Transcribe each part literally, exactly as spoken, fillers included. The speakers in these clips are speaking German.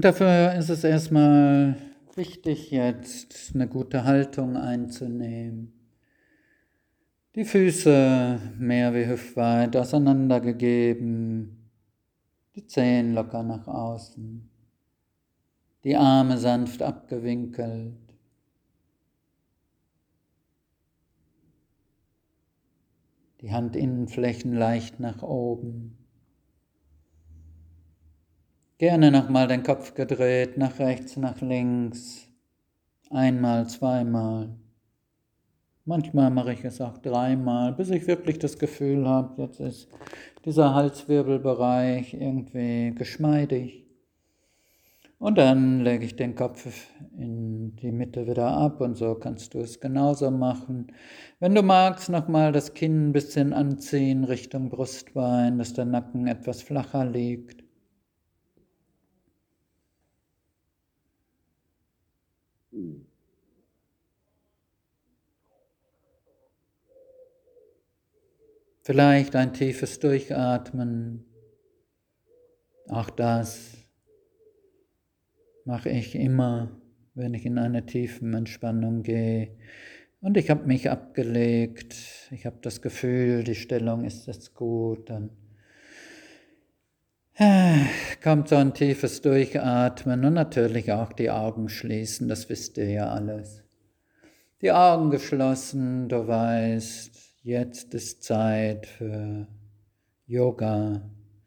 Und dafür ist es erstmal wichtig, jetzt eine gute Haltung einzunehmen. Die Füße mehr wie hüftweit auseinandergegeben, die Zehen locker nach außen, die Arme sanft abgewinkelt. Die Handinnenflächen leicht nach oben. Gerne nochmal den Kopf gedreht, nach rechts, nach links. Einmal, zweimal. Manchmal mache ich es auch dreimal, bis ich wirklich das Gefühl habe, jetzt ist dieser Halswirbelbereich irgendwie geschmeidig. Und dann lege ich den Kopf in die Mitte wieder ab und so kannst du es genauso machen. Wenn du magst, nochmal das Kinn ein bisschen anziehen Richtung Brustbein, dass der Nacken etwas flacher liegt. Vielleicht ein tiefes Durchatmen. Auch das mache ich immer, wenn ich in eine tiefe Entspannung gehe. Und ich habe mich abgelegt, ich habe das Gefühl, die Stellung ist jetzt gut, dann kommt so ein tiefes Durchatmen und natürlich auch die Augen schließen, das wisst ihr ja alles. Die Augen geschlossen, du weißt, jetzt ist Zeit für Yoga.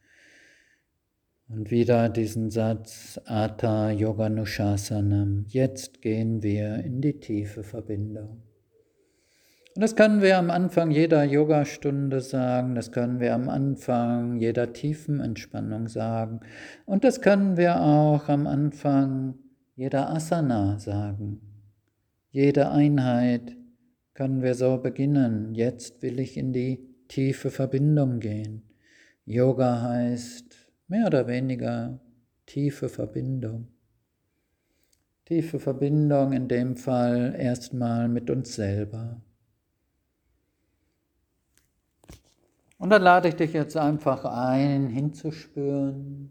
Und wieder diesen Satz, Atha Yoganushasanam, jetzt gehen wir in die tiefe Verbindung. Und das können wir am Anfang jeder Yogastunde sagen, das können wir am Anfang jeder tiefen Entspannung sagen und das können wir auch am Anfang jeder Asana sagen. Jede Einheit können wir so beginnen, jetzt will ich in die tiefe Verbindung gehen. Yoga heißt mehr oder weniger tiefe Verbindung. Tiefe Verbindung in dem Fall erstmal mit uns selber. Und dann lade ich dich jetzt einfach ein, hinzuspüren,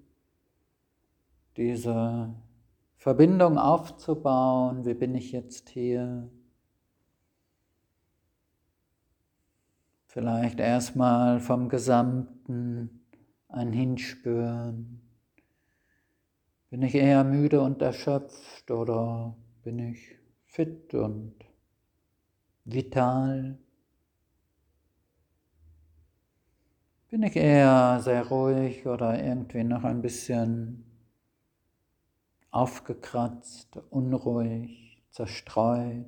diese Verbindung aufzubauen. Wie bin ich jetzt hier? Vielleicht erstmal vom Gesamten ein Hinspüren. Bin ich eher müde und erschöpft oder bin ich fit und vital? Bin ich eher sehr ruhig oder irgendwie noch ein bisschen aufgekratzt, unruhig, zerstreut?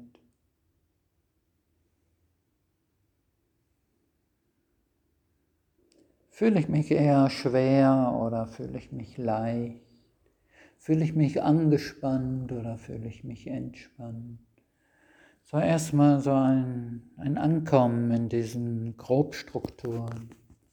Fühle ich mich eher schwer oder fühle ich mich leicht? Fühle ich mich angespannt oder fühle ich mich entspannt? So erstmal so ein, ein Ankommen in diesen Grobstrukturen.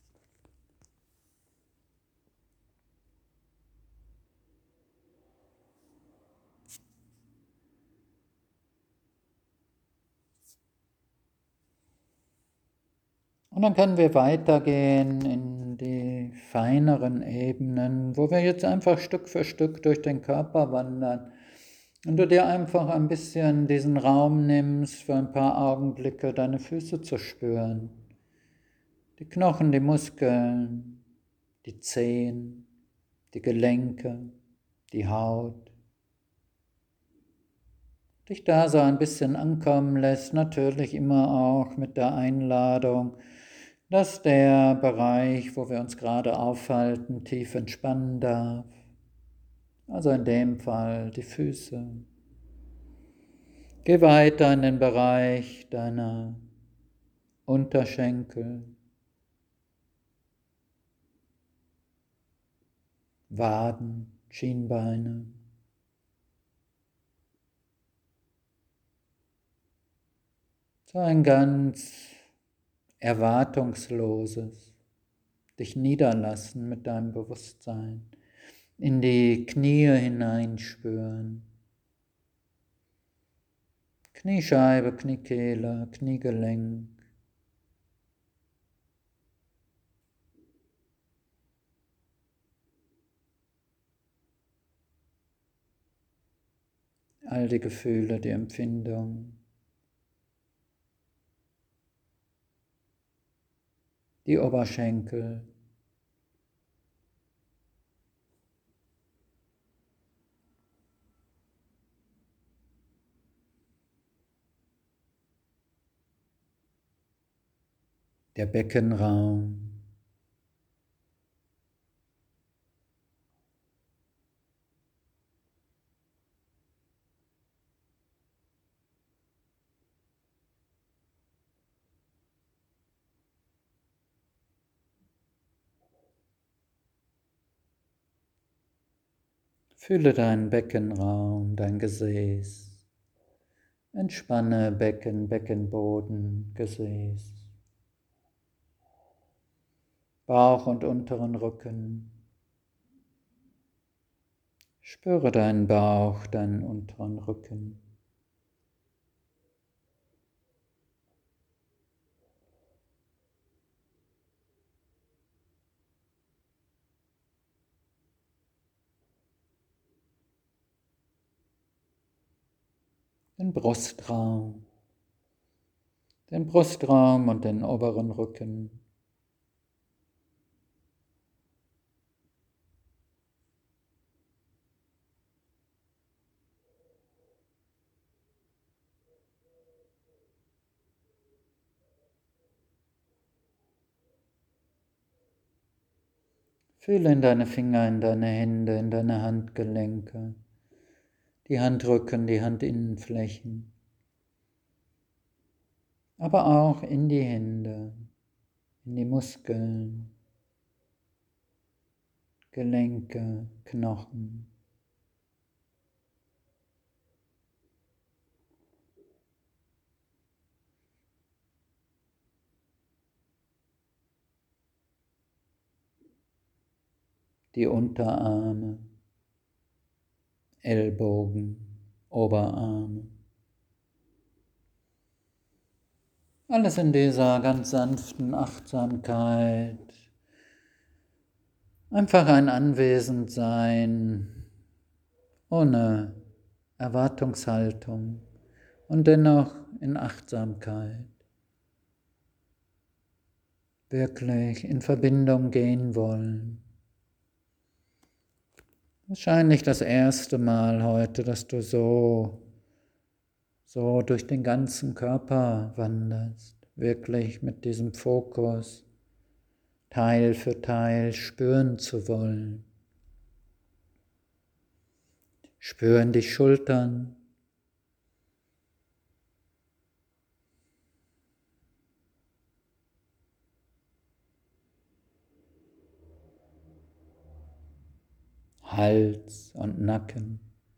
Und dann können wir weitergehen in die feineren Ebenen, wo wir jetzt einfach Stück für Stück durch den Körper wandern. Und du dir einfach ein bisschen diesen Raum nimmst, für ein paar Augenblicke deine Füße zu spüren. Die Knochen, die Muskeln, die Zehen, die Gelenke, die Haut. Dich da so ein bisschen ankommen lässt, natürlich immer auch mit der Einladung, dass der Bereich, wo wir uns gerade aufhalten, tief entspannen darf. Also in dem Fall die Füße. Geh weiter in den Bereich deiner Unterschenkel, Waden, Schienbeine. So ein ganz erwartungsloses, dich niederlassen mit deinem Bewusstsein, in die Knie hineinspüren. Kniescheibe, Kniekehle, Kniegelenk. all die Gefühle, die Empfindung, die Oberschenkel, der Beckenraum, fühle deinen Beckenraum, dein Gesäß. Entspanne Becken, Beckenboden, Gesäß. Bauch und unteren Rücken. Spüre deinen Bauch, deinen unteren Rücken. Den Brustraum, den Brustraum und den oberen Rücken. Fühle in deine Finger, in deine Hände, in deine Handgelenke, die Handrücken, die Handinnenflächen, aber auch in die Hände, in die Muskeln, Gelenke, Knochen. Die Unterarme, Ellbogen, Oberarme. Alles in dieser ganz sanften Achtsamkeit. Einfach ein Anwesendsein, ohne Erwartungshaltung und dennoch in Achtsamkeit. Wirklich in Verbindung gehen wollen. Wahrscheinlich das erste Mal heute, dass du so, so durch den ganzen Körper wanderst, wirklich mit diesem Fokus Teil für Teil spüren zu wollen. Spüren die Schultern, Hals und Nacken.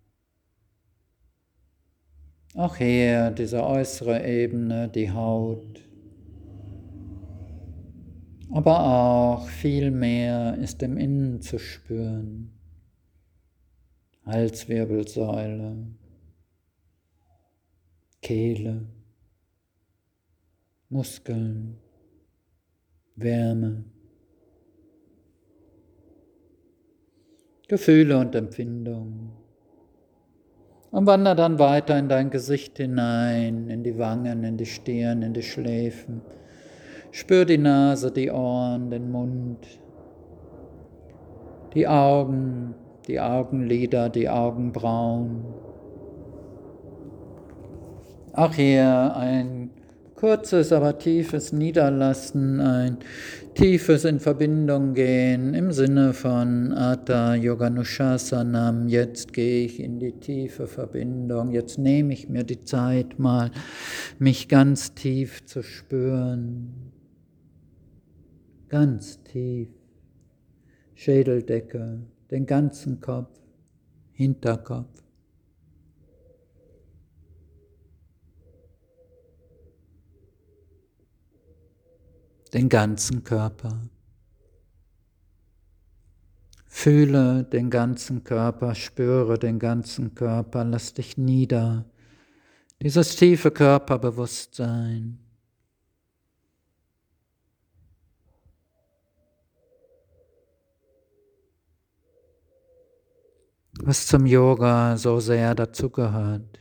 Auch hier diese äußere Ebene, die Haut. Aber auch viel mehr ist im Innen zu spüren. Halswirbelsäule, Kehle, Muskeln, Wärme, Gefühle und Empfindungen. Und wandere dann weiter in dein Gesicht hinein, in die Wangen, in die Stirn, in die Schläfen. Spür die Nase, die Ohren, den Mund, die Augen, die Augenlider, die Augenbrauen. Auch hier ein kurzes, aber tiefes Niederlassen, ein tiefes in Verbindung gehen im Sinne von Atha Yoganushasanam. Jetzt gehe ich in die tiefe Verbindung. Jetzt nehme ich mir die Zeit mal, mich ganz tief zu spüren. Ganz tief. Schädeldecke, den ganzen Kopf, Hinterkopf. Den ganzen Körper. Fühle den ganzen Körper, spüre den ganzen Körper, lass dich nieder. Dieses tiefe Körperbewusstsein. was zum Yoga so sehr dazugehört.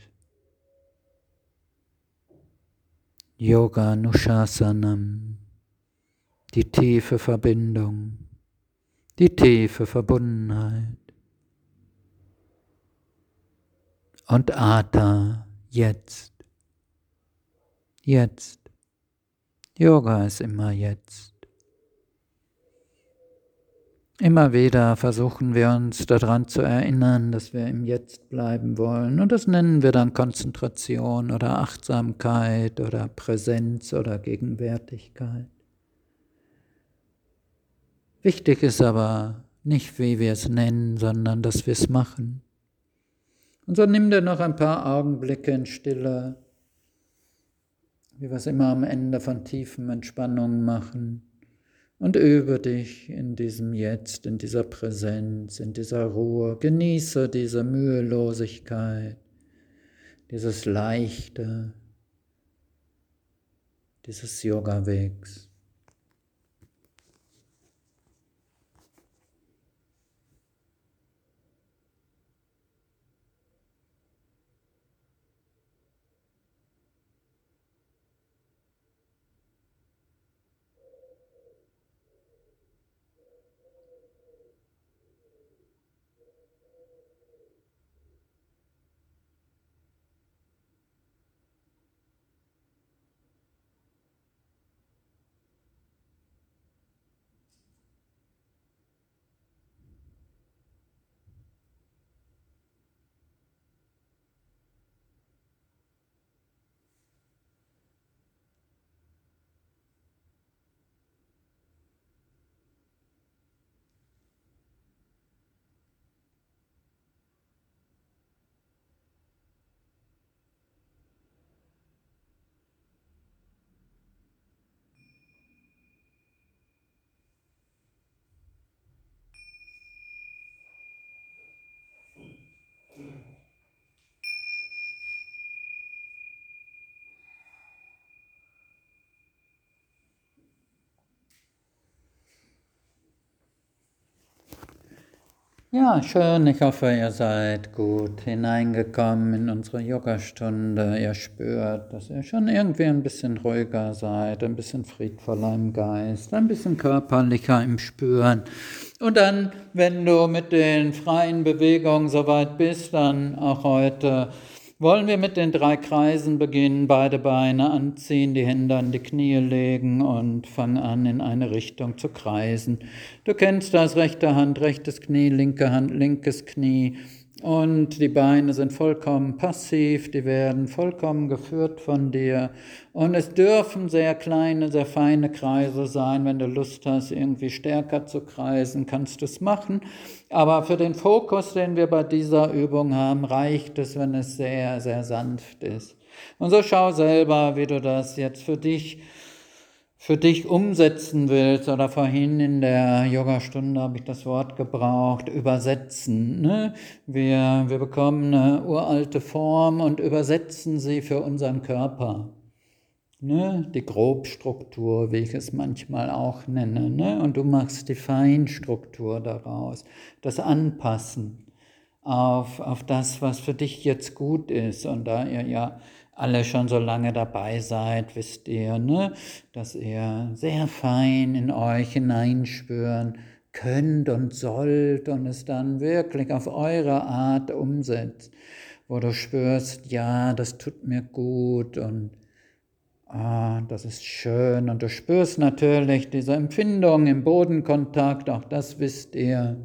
Yoga Nushasanam, die tiefe Verbindung, die tiefe Verbundenheit. Und Atha, jetzt, jetzt. Yoga ist immer jetzt. Immer wieder versuchen wir uns daran zu erinnern, dass wir im Jetzt bleiben wollen. Und das nennen wir dann Konzentration oder Achtsamkeit oder Präsenz oder Gegenwärtigkeit. Wichtig ist aber nicht, wie wir es nennen, sondern dass wir es machen. Und so nimm dir noch ein paar Augenblicke in Stille, wie wir es immer am Ende von tiefen Entspannungen machen. Und übe dich in diesem Jetzt, in dieser Präsenz, in dieser Ruhe. Genieße diese Mühelosigkeit, dieses Leichte, dieses Yoga-Wegs. Ja, schön. Ich hoffe, ihr seid gut hineingekommen in unsere Yogastunde. Ihr spürt, dass ihr schon irgendwie ein bisschen ruhiger seid, ein bisschen friedvoller im Geist, ein bisschen körperlicher im Spüren. Und dann, wenn du mit den freien Bewegungen soweit bist, dann auch heute wollen wir mit den drei Kreisen beginnen, beide Beine anziehen, die Hände an die Knie legen und fangen an, in eine Richtung zu kreisen. Du kennst das, rechte Hand, rechtes Knie, linke Hand, linkes Knie. Und die Beine sind vollkommen passiv, die werden vollkommen geführt von dir. Und es dürfen sehr kleine, sehr feine Kreise sein. Wenn du Lust hast, irgendwie stärker zu kreisen, kannst du es machen. Aber für den Fokus, den wir bei dieser Übung haben, reicht es, wenn es sehr, sehr sanft ist. Und so schau selber, wie du das jetzt für dich für dich umsetzen willst, oder vorhin in der Yogastunde habe ich das Wort gebraucht, übersetzen. Ne? Wir, wir bekommen eine uralte Form und übersetzen sie für unseren Körper. Ne? Die Grobstruktur, wie ich es manchmal auch nenne. Ne? Und du machst die Feinstruktur daraus, das Anpassen auf, auf das, was für dich jetzt gut ist. Und da ihr ja alle schon so lange dabei seid, wisst ihr, ne, dass ihr sehr fein in euch hineinspüren könnt und sollt und es dann wirklich auf eure Art umsetzt, wo du spürst, ja, das tut mir gut und ah, das ist schön. Und du spürst natürlich diese Empfindung im Bodenkontakt, auch das wisst ihr.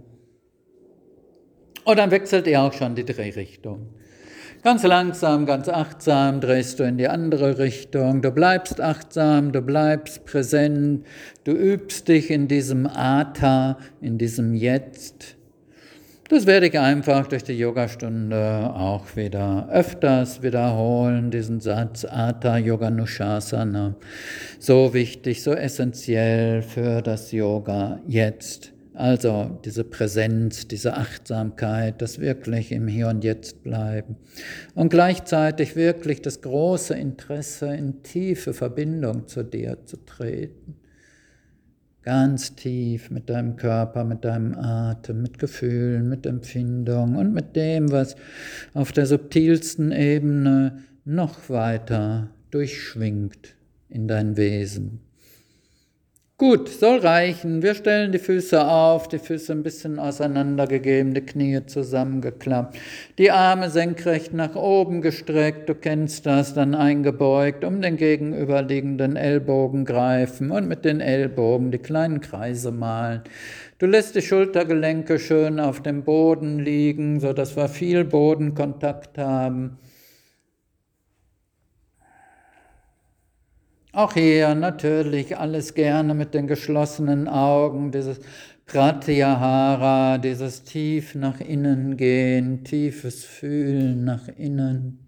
Und dann wechselt ihr auch schon die Drehrichtung. Ganz langsam, ganz achtsam drehst du in die andere Richtung. Du bleibst achtsam, du bleibst präsent, du übst dich in diesem Atha, in diesem Jetzt. Das werde ich einfach durch die Yogastunde auch wieder öfters wiederholen, diesen Satz Atha Yoga Nushasana. So wichtig, so essentiell für das Yoga jetzt. Also diese Präsenz, diese Achtsamkeit, das wirklich im Hier und Jetzt bleiben. Und gleichzeitig wirklich das große Interesse, in tiefe Verbindung zu dir zu treten. Ganz tief mit deinem Körper, mit deinem Atem, mit Gefühlen, mit Empfindungen und mit dem, was auf der subtilsten Ebene noch weiter durchschwingt in dein Wesen. Gut, soll reichen. Wir stellen die Füße auf, die Füße ein bisschen auseinandergegeben, die Knie zusammengeklappt, die Arme senkrecht nach oben gestreckt, du kennst das, dann eingebeugt, um den gegenüberliegenden Ellbogen greifen und mit den Ellbogen die kleinen Kreise malen. Du lässt die Schultergelenke schön auf dem Boden liegen, sodass wir viel Bodenkontakt haben. Auch hier natürlich alles gerne mit den geschlossenen Augen, dieses Pratyahara, dieses tief nach innen gehen, tiefes Fühlen nach innen.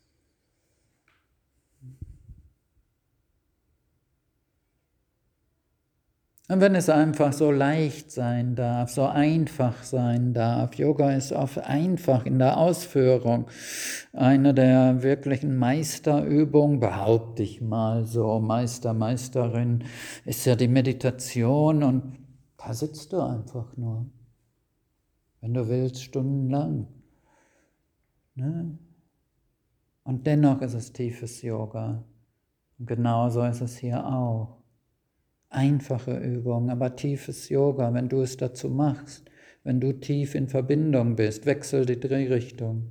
Und wenn es einfach so leicht sein darf, so einfach sein darf, Yoga ist auch einfach in der Ausführung. Eine der wirklichen Meisterübungen, behaupte ich mal so, Meister, Meisterin, ist ja die Meditation und da sitzt du einfach nur, wenn du willst, stundenlang. Ne? Und dennoch ist es tiefes Yoga. Und genauso ist es hier auch. Einfache Übung, aber tiefes Yoga, wenn du es dazu machst, wenn du tief in Verbindung bist, wechsel die Drehrichtung.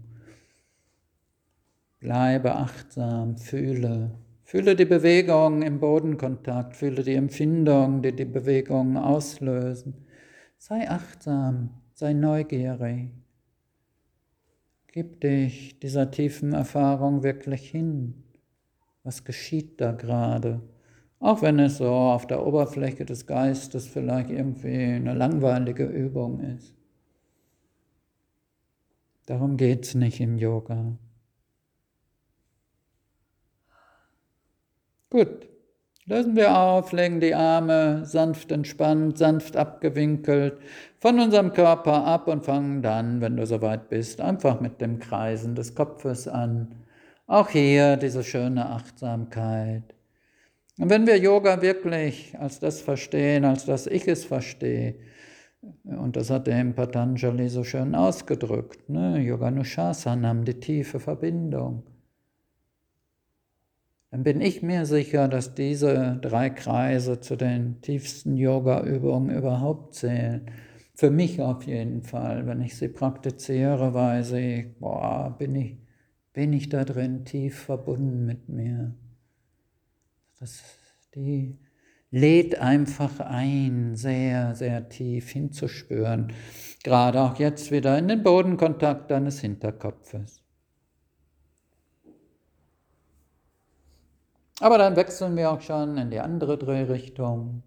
Bleibe achtsam, fühle, fühle die Bewegung im Bodenkontakt, fühle die Empfindung, die die Bewegungen auslösen. Sei achtsam, sei neugierig. Gib dich dieser tiefen Erfahrung wirklich hin. Was geschieht da gerade? Auch wenn es so auf der Oberfläche des Geistes vielleicht irgendwie eine langweilige Übung ist. Darum geht es nicht im Yoga. Gut, lösen wir auf, legen die Arme sanft entspannt, sanft abgewinkelt von unserem Körper ab und fangen dann, wenn du soweit bist, einfach mit dem Kreisen des Kopfes an. Auch hier diese schöne Achtsamkeit. Und wenn wir Yoga wirklich als das verstehen, als das ich es verstehe, und das hat der Patanjali so schön ausgedrückt, ne? Yoganushasanam, die tiefe Verbindung, dann bin ich mir sicher, dass diese drei Kreise zu den tiefsten Yoga-Übungen überhaupt zählen. Für mich auf jeden Fall, wenn ich sie praktiziere, weiß ich, boah, bin ich, bin ich da drin tief verbunden mit mir. Das, die lädt einfach ein, sehr, sehr tief hinzuspüren. Gerade auch jetzt wieder in den Bodenkontakt deines Hinterkopfes. Aber dann wechseln wir auch schon in die andere Drehrichtung.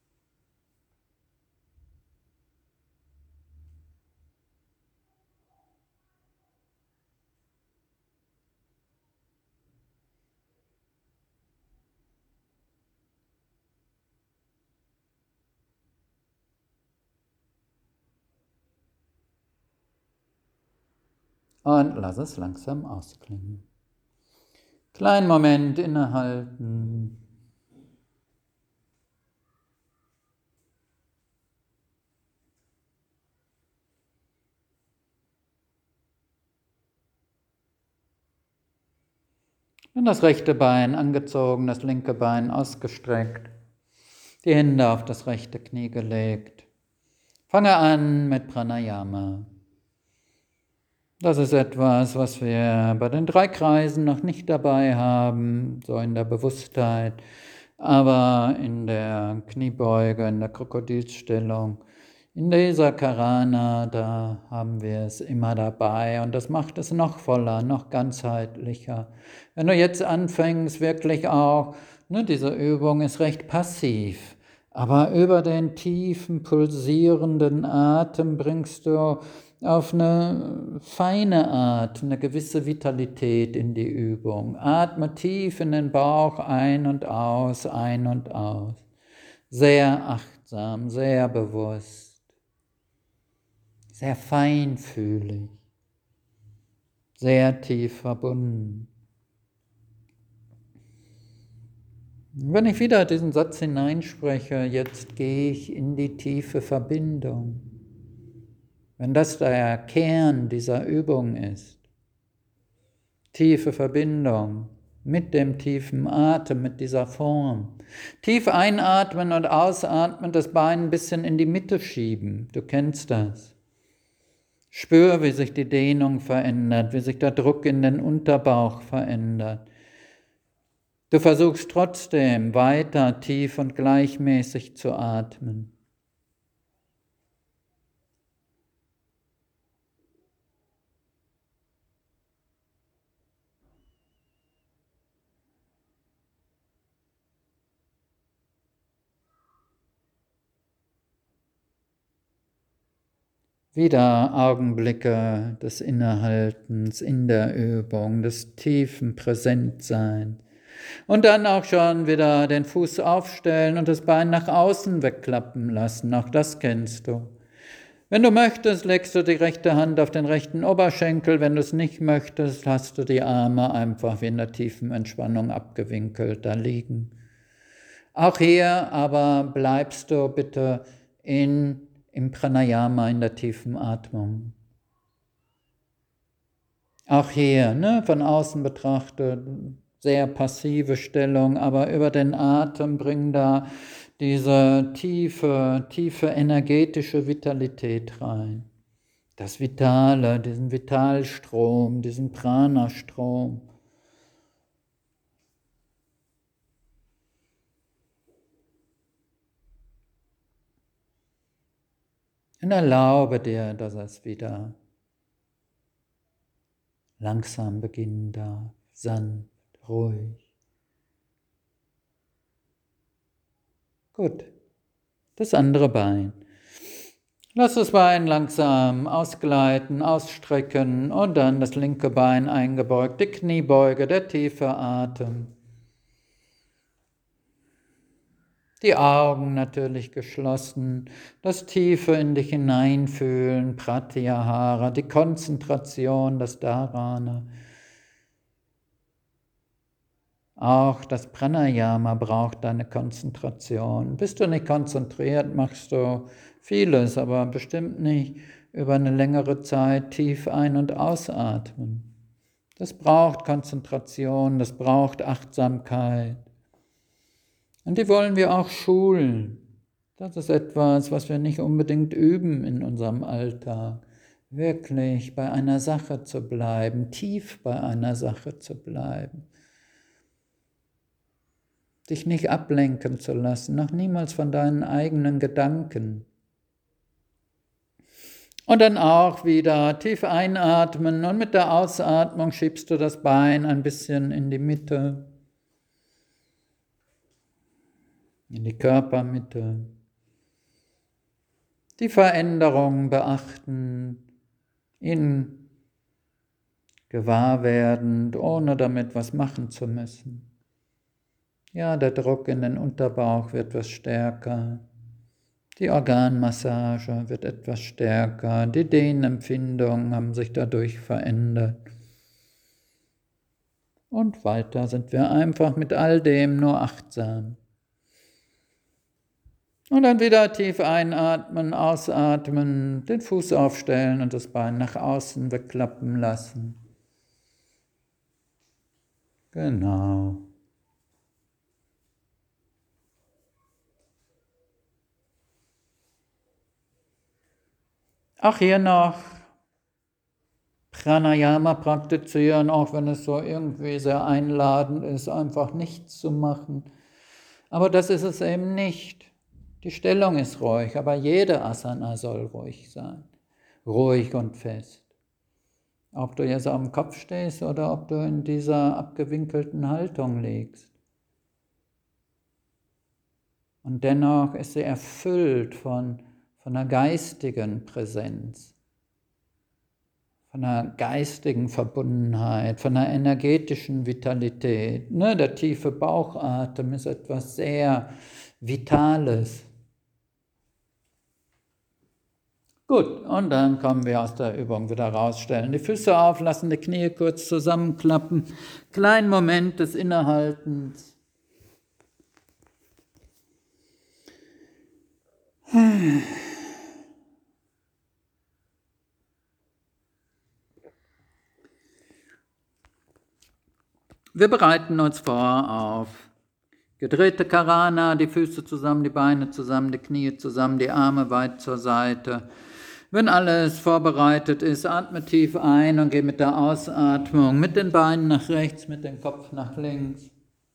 Und lass es langsam ausklingen. Kleinen Moment innehalten. Und das rechte Bein angezogen, das linke Bein ausgestreckt. Die Hände auf das rechte Knie gelegt. Fange an mit Pranayama. Das ist etwas, was wir bei den drei Kreisen noch nicht dabei haben, so in der Bewusstheit, aber in der Kniebeuge, in der Krokodilsstellung, in dieser Karana, da haben wir es immer dabei und das macht es noch voller, noch ganzheitlicher. Wenn du jetzt anfängst, wirklich auch, ne, diese Übung ist recht passiv, aber über den tiefen, pulsierenden Atem bringst du auf eine feine Art, eine gewisse Vitalität in die Übung. Atme tief in den Bauch ein und aus, ein und aus. Sehr achtsam, sehr bewusst, sehr feinfühlig, sehr tief verbunden. Wenn ich wieder diesen Satz hineinspreche, jetzt gehe ich in die tiefe Verbindung. Wenn das der Kern dieser Übung ist, tiefe Verbindung mit dem tiefen Atem, mit dieser Form. Tief einatmen und ausatmen, das Bein ein bisschen in die Mitte schieben. Du kennst das. Spür, wie sich die Dehnung verändert, wie sich der Druck in den Unterbauch verändert. Du versuchst trotzdem weiter tief und gleichmäßig zu atmen. Wieder Augenblicke des Innehaltens in der Übung, des tiefen Präsentseins. Und dann auch schon wieder den Fuß aufstellen und das Bein nach außen wegklappen lassen. Auch das kennst du. Wenn du möchtest, legst du die rechte Hand auf den rechten Oberschenkel. Wenn du es nicht möchtest, hast du die Arme einfach wie in der tiefen Entspannung abgewinkelt da liegen. Auch hier aber bleibst du bitte in im Pranayama, in der tiefen Atmung. Auch hier, ne, von außen betrachtet, sehr passive Stellung, aber über den Atem bring da diese tiefe, tiefe energetische Vitalität rein. Das Vitale, diesen Vitalstrom, diesen Prana-Strom. Und erlaube dir, dass es wieder langsam beginnen darf, sanft, ruhig. Gut, das andere Bein. Lass das Bein langsam ausgleiten, ausstrecken und dann das linke Bein eingebeugt, die Kniebeuge, der tiefe Atem. Die Augen natürlich geschlossen, das Tiefe in dich hineinfühlen, Pratyahara, die Konzentration, das Dharana. Auch das Pranayama braucht deine Konzentration. Bist du nicht konzentriert, machst du vieles, aber bestimmt nicht über eine längere Zeit tief ein- und ausatmen. Das braucht Konzentration, das braucht Achtsamkeit. Und die wollen wir auch schulen. Das ist etwas, was wir nicht unbedingt üben in unserem Alltag. Wirklich bei einer Sache zu bleiben, tief bei einer Sache zu bleiben. Dich nicht ablenken zu lassen, noch niemals von deinen eigenen Gedanken. Und dann auch wieder tief einatmen und mit der Ausatmung schiebst du das Bein ein bisschen in die Mitte. In die Körpermitte, die Veränderung beachten, in gewahr werdend, ohne damit was machen zu müssen. Ja, der Druck in den Unterbauch wird etwas stärker, die Organmassage wird etwas stärker, die Dehnempfindungen haben sich dadurch verändert. Und weiter sind wir einfach mit all dem nur achtsam. Und dann wieder tief einatmen, ausatmen, den Fuß aufstellen und das Bein nach außen wegklappen lassen. Genau. Auch hier noch Pranayama praktizieren, auch wenn es so irgendwie sehr einladend ist, einfach nichts zu machen. Aber das ist es eben nicht. Die Stellung ist ruhig, aber jede Asana soll ruhig sein. Ruhig und fest. Ob du jetzt auf dem Kopf stehst oder ob du in dieser abgewinkelten Haltung liegst. Und dennoch ist sie erfüllt von, von einer geistigen Präsenz, von einer geistigen Verbundenheit, von einer energetischen Vitalität. Ne, der tiefe Bauchatem ist etwas sehr Vitales. Gut, und dann kommen wir aus der Übung wieder raus, stellen die Füße auf, lassen die Knie kurz zusammenklappen, kleinen Moment des Innehaltens. Wir bereiten uns vor auf gedrehte Karana, die Füße zusammen, die Beine zusammen, die Knie zusammen, die Arme weit zur Seite. Wenn alles vorbereitet ist, atme tief ein und geh mit der Ausatmung mit den Beinen nach rechts, mit dem Kopf nach links.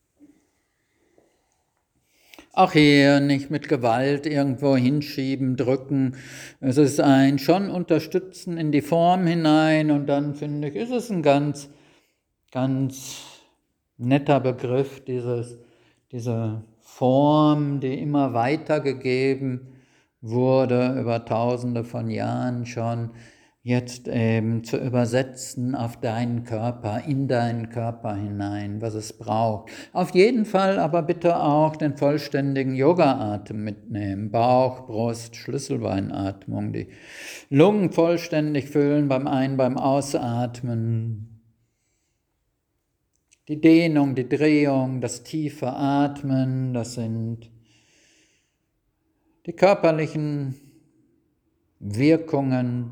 Auch hier nicht mit Gewalt irgendwo hinschieben, drücken. Es ist ein schon Unterstützen in die Form hinein und dann finde ich, ist es ein ganz, ganz netter Begriff, dieses, diese Form, die immer weitergegeben wurde, über tausende von Jahren schon, jetzt eben zu übersetzen auf deinen Körper, in deinen Körper hinein, was es braucht. Auf jeden Fall aber bitte auch den vollständigen Yoga-Atem mitnehmen. Bauch, Brust, Schlüsselbeinatmung, die Lungen vollständig füllen beim Ein-, beim Ausatmen. Die Dehnung, die Drehung, das tiefe Atmen, das sind die körperlichen Wirkungen.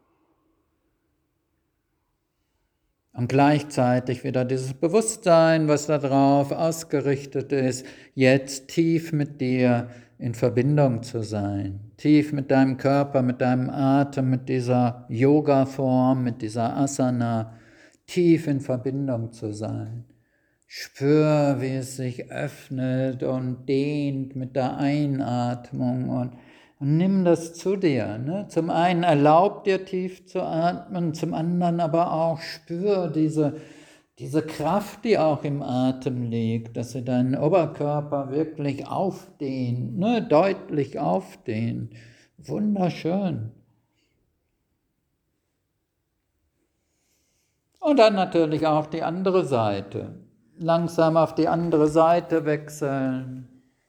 Und gleichzeitig wieder dieses Bewusstsein, was darauf ausgerichtet ist, jetzt tief mit dir in Verbindung zu sein. Tief mit deinem Körper, mit deinem Atem, mit dieser Yoga-Form, mit dieser Asana, tief in Verbindung zu sein. Spür, wie es sich öffnet und dehnt mit der Einatmung und, und nimm das zu dir. Ne? Zum einen erlaub dir tief zu atmen, zum anderen aber auch spür diese, diese Kraft, die auch im Atem liegt, dass sie deinen Oberkörper wirklich aufdehnt, ne? Deutlich aufdehnt. Wunderschön. Und dann natürlich auch die andere Seite. Langsam auf die andere Seite wechseln.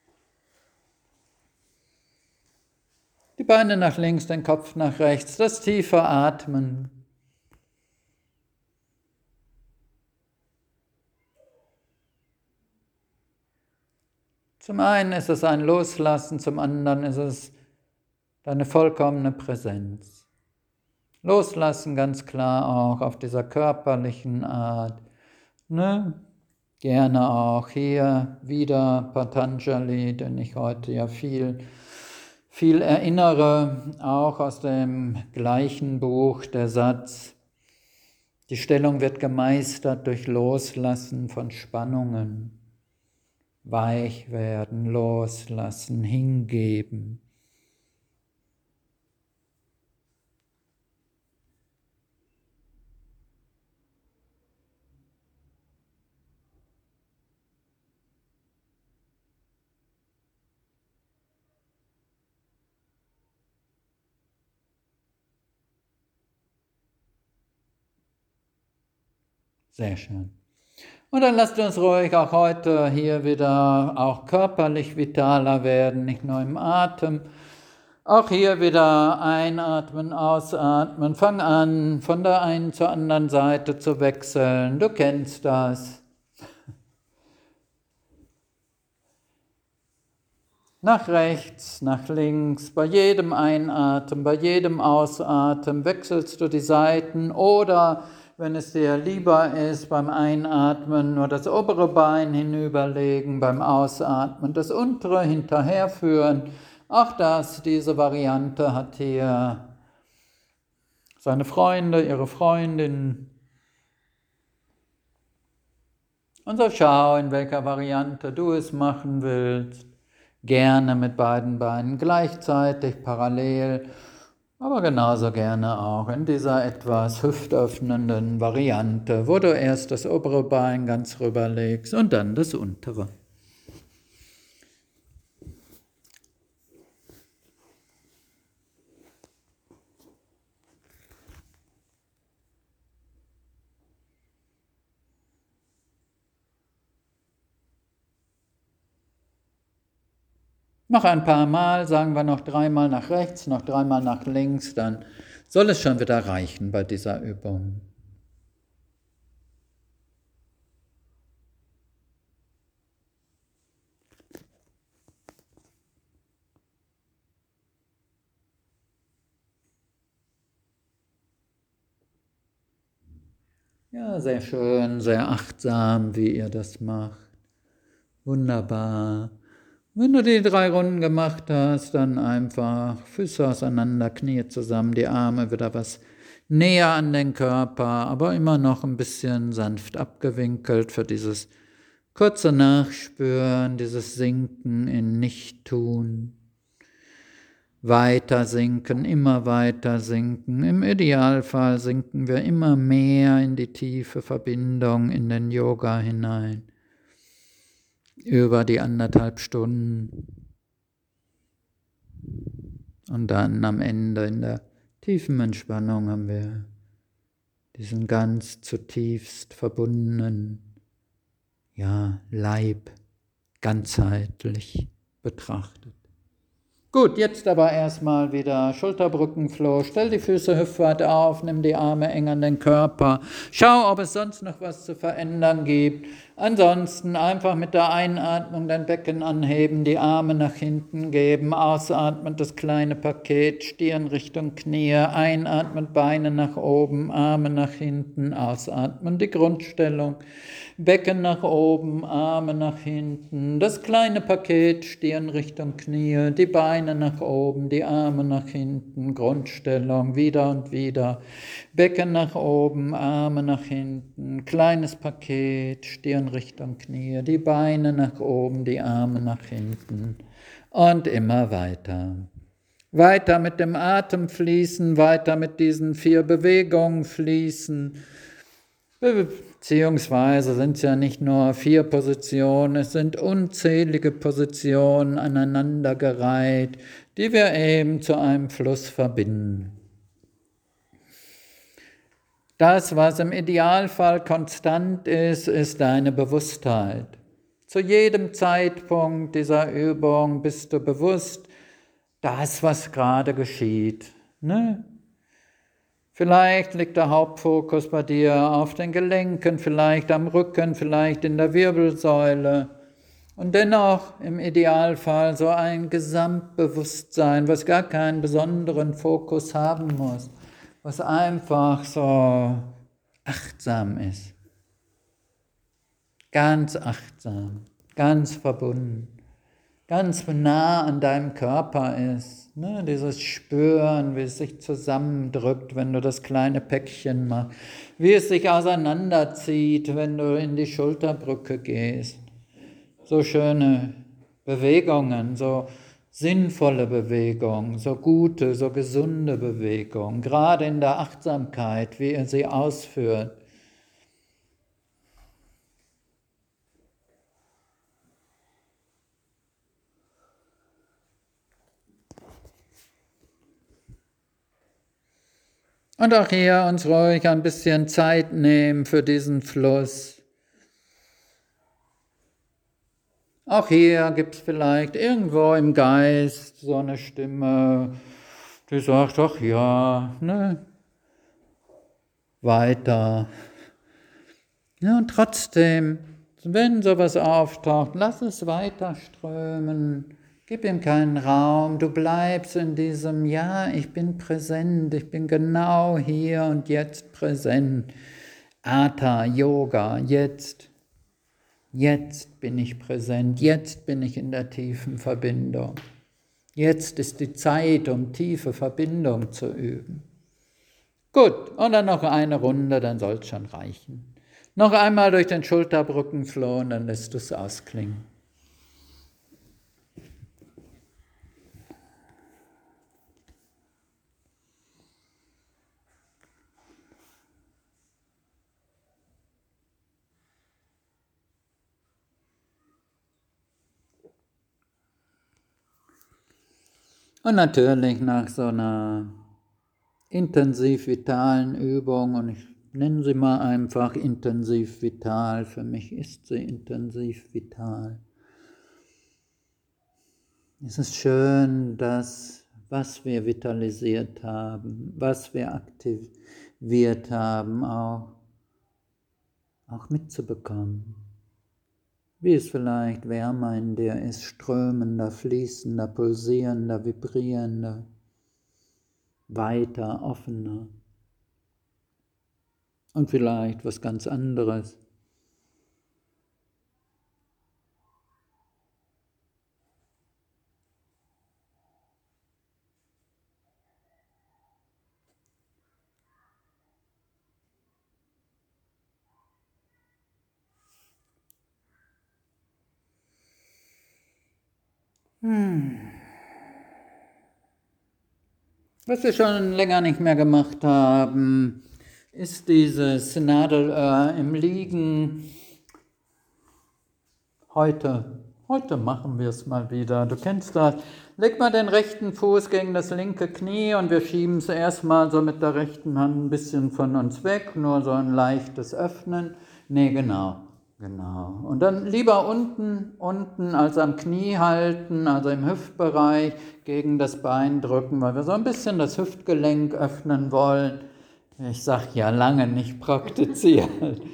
Die Beine nach links, den Kopf nach rechts, das tiefe Atmen. Zum einen ist es ein Loslassen, zum anderen ist es deine vollkommene Präsenz. Loslassen ganz klar auch auf dieser körperlichen Art. Ne? Gerne auch hier wieder Patanjali, den ich heute ja viel, viel erinnere, auch aus dem gleichen Buch, der Satz, die Stellung wird gemeistert durch Loslassen von Spannungen, weich werden, loslassen, hingeben. Sehr schön. Und dann lasst uns ruhig auch heute hier wieder auch körperlich vitaler werden, nicht nur im Atem. Auch hier wieder einatmen, ausatmen. Fang an, von der einen zur anderen Seite zu wechseln. Du kennst das. Nach rechts, nach links, bei jedem Einatmen, bei jedem Ausatmen wechselst du die Seiten oder wenn es dir lieber ist, beim Einatmen nur das obere Bein hinüberlegen, beim Ausatmen das untere hinterherführen. Auch das, diese Variante hat hier seine Freunde, ihre Freundin. Und so schau, in welcher Variante du es machen willst. Gerne mit beiden Beinen gleichzeitig, parallel, aber genauso gerne auch in dieser etwas hüftöffnenden Variante, wo du erst das obere Bein ganz rüberlegst und dann das untere. Noch ein paar Mal, sagen wir noch dreimal nach rechts, noch dreimal nach links, dann soll es schon wieder reichen bei dieser Übung. Ja, sehr schön, sehr achtsam, wie ihr das macht. Wunderbar. Wenn du die drei Runden gemacht hast, dann einfach Füße auseinander, Knie zusammen, die Arme wieder was näher an den Körper, aber immer noch ein bisschen sanft abgewinkelt für dieses kurze Nachspüren, dieses Sinken in Nichttun. Weiter sinken, immer weiter sinken. Im Idealfall sinken wir immer mehr in die tiefe Verbindung in den Yoga hinein. Über die anderthalb Stunden. Und dann am Ende in der tiefen Entspannung haben wir diesen ganz zutiefst verbundenen, ja, Leib ganzheitlich betrachtet. Gut, jetzt aber erstmal wieder Schulterbrückenflow. Stell die Füße hüftweit auf, nimm die Arme eng an den Körper. Schau, ob es sonst noch was zu verändern gibt. Ansonsten einfach mit der Einatmung dein Becken anheben, die Arme nach hinten geben, ausatmen das kleine Paket, Stirn Richtung Knie, einatmen, Beine nach oben, Arme nach hinten, ausatmen die Grundstellung. Becken nach oben, Arme nach hinten, das kleine Paket, Stirn Richtung Knie, die Beine nach oben, die Arme nach hinten, Grundstellung, wieder und wieder. Becken nach oben, Arme nach hinten, kleines Paket, Stirn Richtung Knie, die Beine nach oben, die Arme nach hinten und immer weiter. Weiter mit dem Atem fließen, weiter mit diesen vier Bewegungen fließen. Beziehungsweise sind es ja nicht nur vier Positionen, es sind unzählige Positionen aneinandergereiht, die wir eben zu einem Fluss verbinden. Das, was im Idealfall konstant ist, ist deine Bewusstheit. Zu jedem Zeitpunkt dieser Übung bist du bewusst, das, was gerade geschieht. Ne? Vielleicht liegt der Hauptfokus bei dir auf den Gelenken, vielleicht am Rücken, vielleicht in der Wirbelsäule. Und dennoch im Idealfall so ein Gesamtbewusstsein, was gar keinen besonderen Fokus haben muss, was einfach so achtsam ist. Ganz achtsam, ganz verbunden, ganz nah an deinem Körper ist. Ne, dieses Spüren, wie es sich zusammendrückt, wenn du das kleine Päckchen machst, wie es sich auseinanderzieht, wenn du in die Schulterbrücke gehst. So schöne Bewegungen, so sinnvolle Bewegungen, so gute, so gesunde Bewegungen, gerade in der Achtsamkeit, wie er sie ausführt. Und auch hier uns ruhig ein bisschen Zeit nehmen für diesen Fluss. Auch hier gibt es vielleicht irgendwo im Geist so eine Stimme, die sagt, ach ja, ne, weiter. Ja, und trotzdem, wenn sowas auftaucht, lass es weiter strömen. Gib ihm keinen Raum, du bleibst in diesem, ja, ich bin präsent, ich bin genau hier und jetzt präsent. Hatha, Yoga, jetzt, jetzt bin ich präsent, jetzt bin ich in der tiefen Verbindung. Jetzt ist die Zeit, um tiefe Verbindung zu üben. Gut, und dann noch eine Runde, dann soll es schon reichen. Noch einmal durch den Schulterbrückenflow und dann lässt du es ausklingen. Und natürlich nach so einer intensiv vitalen Übung, und ich nenne sie mal einfach intensiv vital, für mich ist sie intensiv vital. Es ist schön, dass, was wir vitalisiert haben, was wir aktiviert haben, auch, auch mitzubekommen. Wie es vielleicht wärmer in dir ist, strömender, fließender, pulsierender, vibrierender, weiter, offener. und vielleicht was ganz anderes. Hm. Was wir schon länger nicht mehr gemacht haben, ist dieses Nadelöhr im Liegen. Heute, heute machen wir es mal wieder. Du kennst das. Leg mal den rechten Fuß gegen das linke Knie und wir schieben es erstmal so mit der rechten Hand ein bisschen von uns weg, nur so ein leichtes Öffnen. Nee, genau. Genau. Und dann lieber unten, unten als am Knie halten, also im Hüftbereich gegen das Bein drücken, weil wir so ein bisschen das Hüftgelenk öffnen wollen. Ich sage ja lange nicht praktiziert.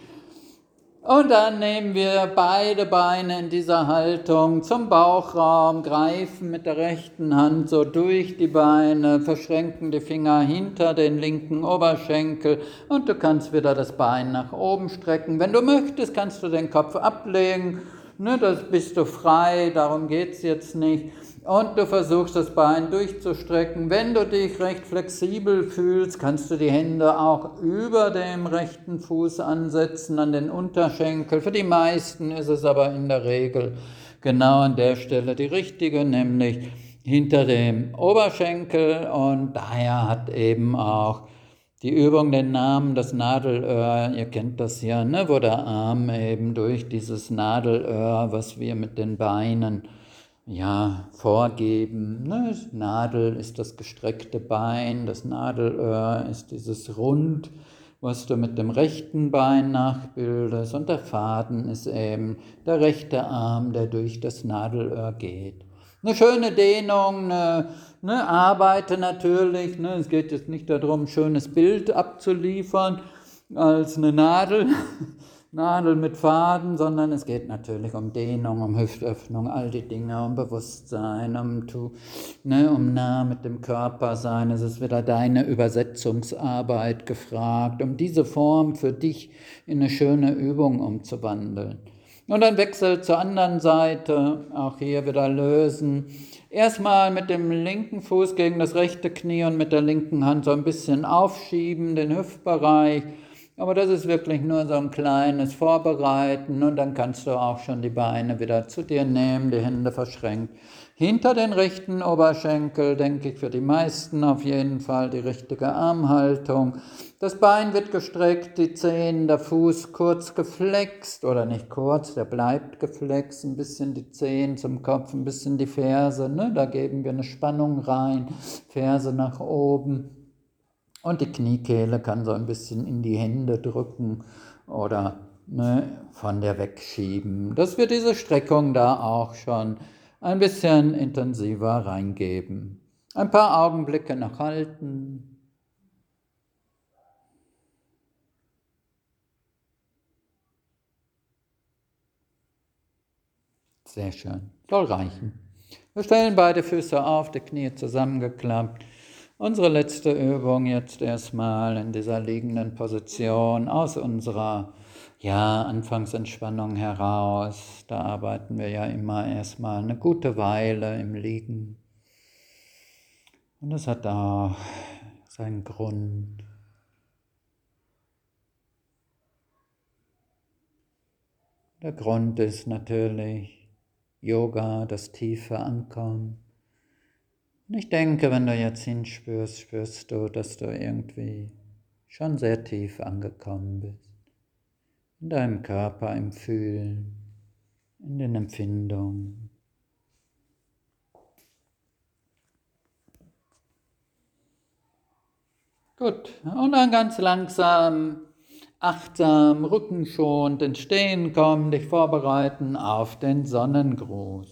Und dann nehmen wir beide Beine in dieser Haltung zum Bauchraum, greifen mit der rechten Hand so durch die Beine, verschränken die Finger hinter den linken Oberschenkel und du kannst wieder das Bein nach oben strecken. Wenn du möchtest, kannst du den Kopf ablegen, ne, das bist du frei, darum geht es jetzt nicht. Und du versuchst das Bein durchzustrecken. Wenn du dich recht flexibel fühlst, kannst du die Hände auch über dem rechten Fuß ansetzen, an den Unterschenkel. Für die meisten ist es aber in der Regel genau an der Stelle die richtige, nämlich hinter dem Oberschenkel. Und daher hat eben auch die Übung den Namen, das Nadelöhr, ihr kennt das ja, ne, wo der Arm eben durch dieses Nadelöhr, was wir mit den Beinen ja, vorgeben. Ne? Nadel ist das gestreckte Bein, das Nadelöhr ist dieses Rund, was du mit dem rechten Bein nachbildest und der Faden ist eben der rechte Arm, der durch das Nadelöhr geht. Eine schöne Dehnung, eine, eine Arbeite natürlich, ne? Es geht jetzt nicht darum, ein schönes Bild abzuliefern als eine Nadel, Nadel mit Faden, sondern es geht natürlich um Dehnung, um Hüftöffnung, all die Dinge, um Bewusstsein, um, ne, um nah mit dem Körper sein. Es ist wieder deine Übersetzungsarbeit gefragt, um diese Form für dich in eine schöne Übung umzuwandeln. Und dann Wechsel zur anderen Seite, auch hier wieder lösen. Erstmal mit dem linken Fuß gegen das rechte Knie und mit der linken Hand so ein bisschen aufschieben, den Hüftbereich. Aber das ist wirklich nur so ein kleines Vorbereiten und dann kannst du auch schon die Beine wieder zu dir nehmen, die Hände verschränkt. Hinter den rechten Oberschenkel, denke ich, für die meisten auf jeden Fall die richtige Armhaltung. Das Bein wird gestreckt, die Zehen, der Fuß kurz geflext oder nicht kurz, der bleibt geflext, ein bisschen die Zehen zum Kopf, ein bisschen die Ferse, ne? Da geben wir eine Spannung rein, Ferse nach oben. Und die Kniekehle kann so ein bisschen in die Hände drücken oder ne, von der wegschieben, dass wir diese Streckung da auch schon ein bisschen intensiver reingeben. Ein paar Augenblicke noch halten. Sehr schön, soll reichen. Wir stellen beide Füße auf, die Knie zusammengeklappt. Unsere letzte Übung jetzt erstmal in dieser liegenden Position aus unserer ja, Anfangsentspannung heraus. Da arbeiten wir ja immer erstmal eine gute Weile im Liegen. Und das hat auch seinen Grund. Der Grund ist natürlich Yoga, das tiefe Ankern. Und ich denke, wenn du jetzt hinspürst, spürst du, dass du irgendwie schon sehr tief angekommen bist. In deinem Körper, im Fühlen, in den Empfindungen. Gut, und dann ganz langsam, achtsam, rückenschonend ins Stehen kommen, dich vorbereiten auf den Sonnengruß.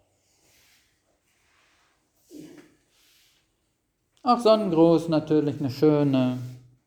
Auch Sonnengruß natürlich eine schöne,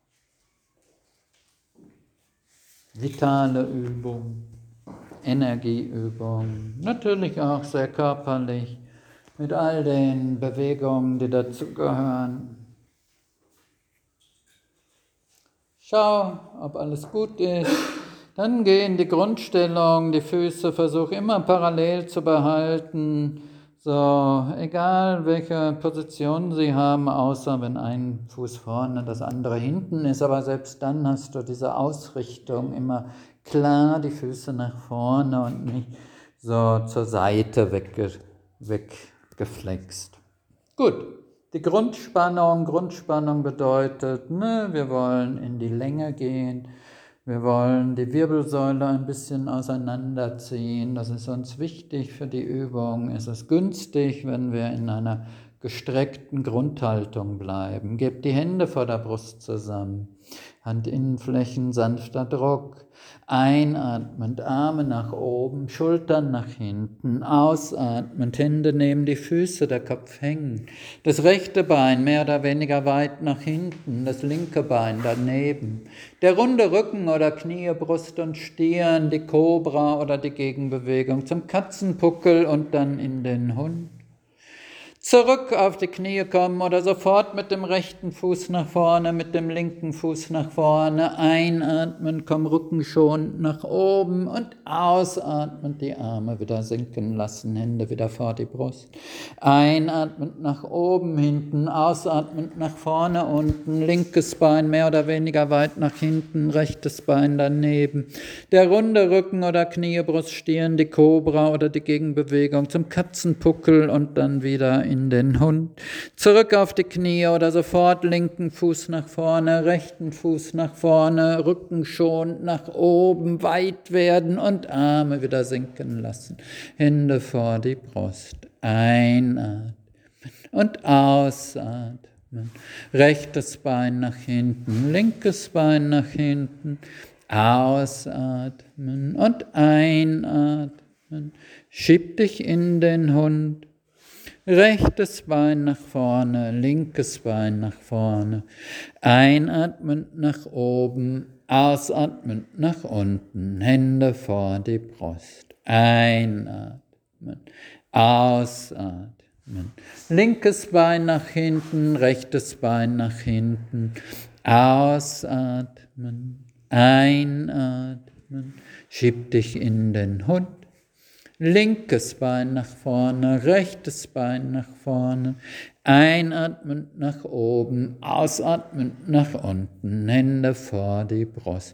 vitale Übung, Energieübung, natürlich auch sehr körperlich, mit all den Bewegungen, die dazu gehören. Schau, ob alles gut ist. Dann geh in die Grundstellung, die Füße versuch immer parallel zu behalten. So, egal welche Position sie haben, außer wenn ein Fuß vorne, das andere hinten ist. Aber selbst dann hast du diese Ausrichtung immer klar, die Füße nach vorne und nicht so zur Seite wegge weggeflext. Gut, die Grundspannung, Grundspannung bedeutet, ne, wir wollen in die Länge gehen. Wir wollen die Wirbelsäule ein bisschen auseinanderziehen. Das ist uns wichtig für die Übung. Es ist günstig, wenn wir in einer gestreckten Grundhaltung bleiben. Gebt die Hände vor der Brust zusammen. Handinnenflächen, sanfter Druck. Einatmend, Arme nach oben, Schultern nach hinten. Ausatmend, Hände neben die Füße, der Kopf hängen. Das rechte Bein mehr oder weniger weit nach hinten, das linke Bein daneben. Der runde Rücken oder Knie, Brust und Stirn, die Kobra oder die Gegenbewegung zum Katzenpuckel und dann in den Hund. Zurück auf die Knie kommen oder sofort mit dem rechten Fuß nach vorne, mit dem linken Fuß nach vorne. Einatmen, komm rückenschonend nach oben und ausatmen, die Arme wieder sinken lassen, Hände wieder vor die Brust. Einatmen nach oben, hinten, ausatmen nach vorne, unten, linkes Bein mehr oder weniger weit nach hinten, rechtes Bein daneben. Der runde Rücken oder Knie, Brust, Stirn, die Kobra oder die Gegenbewegung zum Katzenpuckel und dann wieder in den Hund. Zurück auf die Knie oder sofort linken Fuß nach vorne, rechten Fuß nach vorne, Rücken schonend nach oben, weit werden und Arme wieder sinken lassen. Hände vor die Brust. Einatmen und ausatmen. Rechtes Bein nach hinten, linkes Bein nach hinten. Ausatmen und einatmen. Schieb dich in den Hund. Rechtes Bein nach vorne, linkes Bein nach vorne. Einatmend nach oben, ausatmend nach unten. Hände vor die Brust. Einatmen, ausatmen. Linkes Bein nach hinten, rechtes Bein nach hinten. Ausatmen, einatmen. Schieb dich in den Hund. Linkes Bein nach vorne, rechtes Bein nach vorne, einatmend nach oben, ausatmend nach unten, Hände vor die Brust.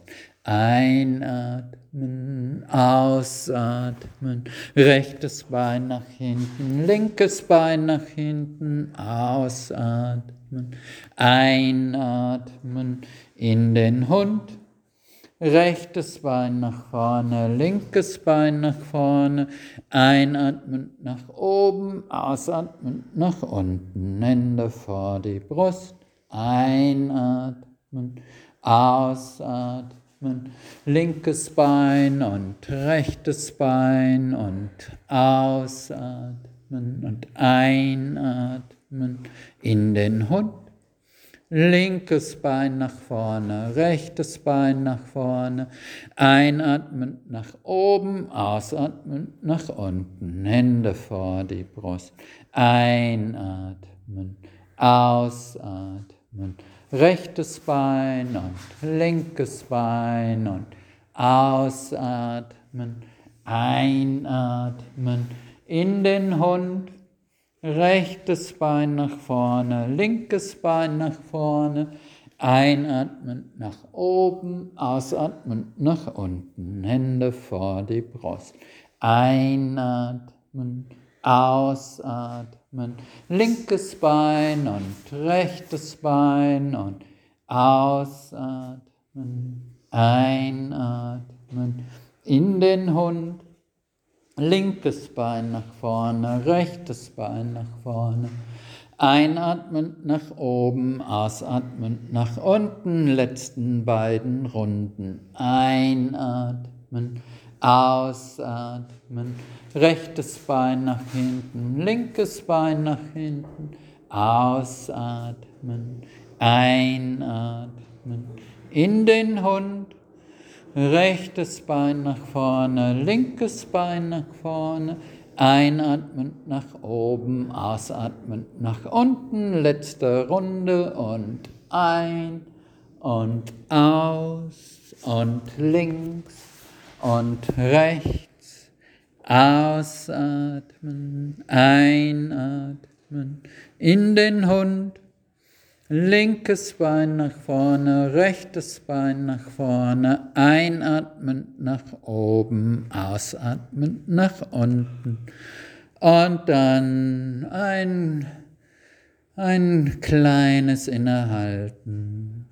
Einatmen, ausatmen, rechtes Bein nach hinten, linkes Bein nach hinten, ausatmen, einatmen in den Hund. Rechtes Bein nach vorne, linkes Bein nach vorne, einatmend nach oben, ausatmend nach unten, Hände vor die Brust, einatmen, ausatmen, linkes Bein und rechtes Bein und ausatmen und einatmen in den Hund. Linkes Bein nach vorne, rechtes Bein nach vorne, einatmend nach oben, ausatmend nach unten, Hände vor die Brust, einatmen, ausatmen, rechtes Bein und linkes Bein und ausatmen, einatmen in den Hund. Rechtes Bein nach vorne, linkes Bein nach vorne, einatmen nach oben, ausatmen nach unten, Hände vor die Brust. Einatmen, ausatmen, linkes Bein und rechtes Bein und ausatmen, einatmen in den Hund. Linkes Bein nach vorne, rechtes Bein nach vorne. Einatmend nach oben, ausatmend nach unten, letzten beiden Runden. Einatmen, ausatmen, rechtes Bein nach hinten, linkes Bein nach hinten. Ausatmen, einatmen, in den Hund. Rechtes Bein nach vorne, linkes Bein nach vorne, einatmend nach oben, ausatmend nach unten, letzte Runde und ein und aus und links und rechts. Ausatmen, einatmen in den Hund. Linkes Bein nach vorne, rechtes Bein nach vorne, einatmen nach oben, ausatmen nach unten. Und dann ein, ein kleines Innehalten.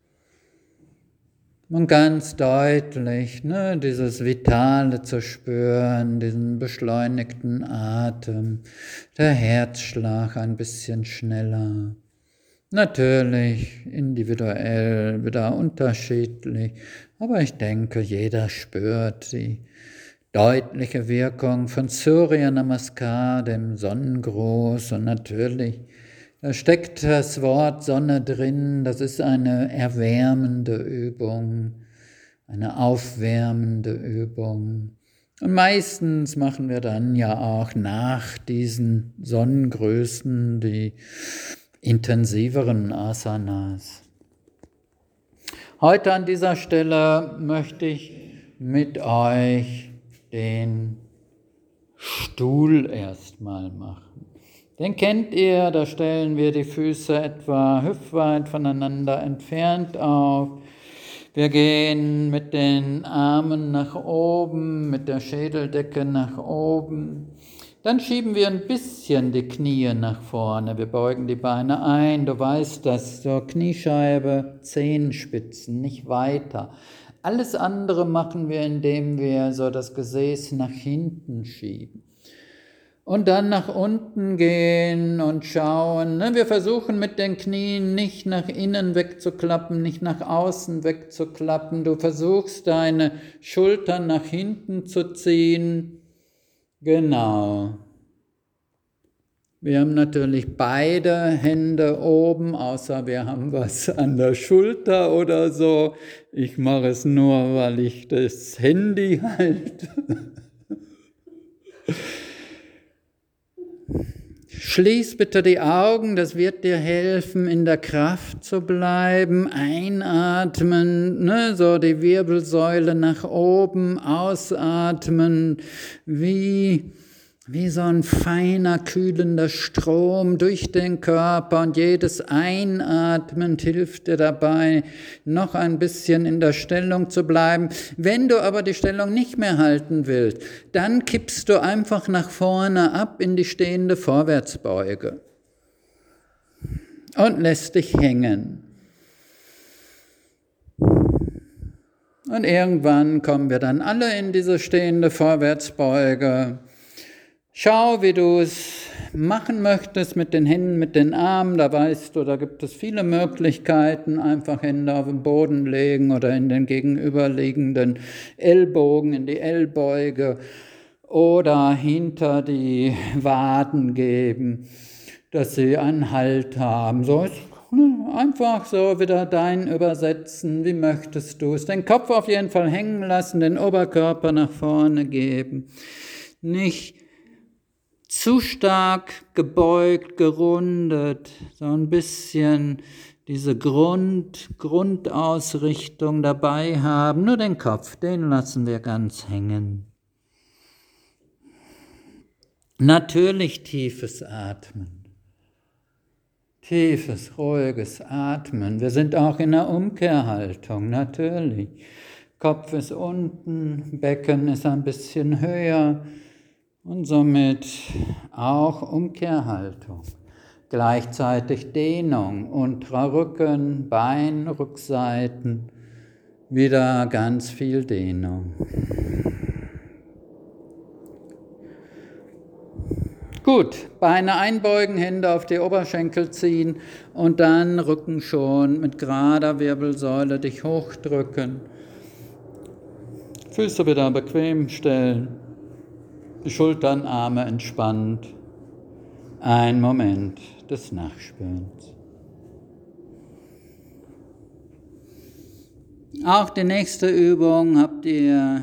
Und ganz deutlich, ne, dieses Vitale zu spüren, diesen beschleunigten Atem, der Herzschlag ein bisschen schneller. Natürlich, individuell, wieder unterschiedlich, aber ich denke, jeder spürt die deutliche Wirkung von Surya Namaskar, dem Sonnengruß, und natürlich, da steckt das Wort Sonne drin, das ist eine erwärmende Übung, eine aufwärmende Übung. Und meistens machen wir dann ja auch nach diesen Sonnengrößen die intensiveren Asanas. Heute an dieser Stelle möchte ich mit euch den Stuhl erstmal machen. Den kennt ihr, da stellen wir die Füße etwa hüftweit voneinander entfernt auf. Wir gehen mit den Armen nach oben, mit der Schädeldecke nach oben. Dann schieben wir ein bisschen die Knie nach vorne. Wir beugen die Beine ein. Du weißt das, so Kniescheibe, Zehenspitzen, nicht weiter. Alles andere machen wir, indem wir so das Gesäß nach hinten schieben. Und dann nach unten gehen und schauen. Wir versuchen mit den Knien nicht nach innen wegzuklappen, nicht nach außen wegzuklappen. Du versuchst deine Schultern nach hinten zu ziehen. Genau. Wir haben natürlich beide Hände oben, außer wir haben was an der Schulter oder so. Ich mache es nur, weil ich das Handy halte. Schließ bitte die Augen, das wird dir helfen, in der Kraft zu bleiben. Einatmen, ne, so die Wirbelsäule nach oben, ausatmen, wie, wie so ein feiner, kühlender Strom durch den Körper. Und jedes Einatmen hilft dir dabei, noch ein bisschen in der Stellung zu bleiben. Wenn du aber die Stellung nicht mehr halten willst, dann kippst du einfach nach vorne ab in die stehende Vorwärtsbeuge und lässt dich hängen. Und irgendwann kommen wir dann alle in diese stehende Vorwärtsbeuge. Schau, wie du es machen möchtest mit den Händen, mit den Armen. Da weißt du, da gibt es viele Möglichkeiten. Einfach Hände auf den Boden legen oder in den gegenüberliegenden Ellbogen, in die Ellbeuge oder hinter die Waden geben, dass sie einen Halt haben. So ist einfach so wieder dein Übersetzen. Wie möchtest du es? Den Kopf auf jeden Fall hängen lassen, den Oberkörper nach vorne geben. Nicht zu stark gebeugt, gerundet, so ein bisschen diese Grund, Grundausrichtung dabei haben. Nur den Kopf, den lassen wir ganz hängen. Natürlich tiefes Atmen. Tiefes, ruhiges Atmen. Wir sind auch in der Umkehrhaltung, natürlich. Kopf ist unten, Becken ist ein bisschen höher. Und somit auch Umkehrhaltung. Gleichzeitig Dehnung, unterer Rücken, Bein, Rückseiten, wieder ganz viel Dehnung. Gut, Beine einbeugen, Hände auf die Oberschenkel ziehen und dann Rücken schon mit gerader Wirbelsäule dich hochdrücken. Füße wieder bequem stellen. Die Schultern, Arme entspannt. Ein Moment des Nachspürens. Auch die nächste Übung habt ihr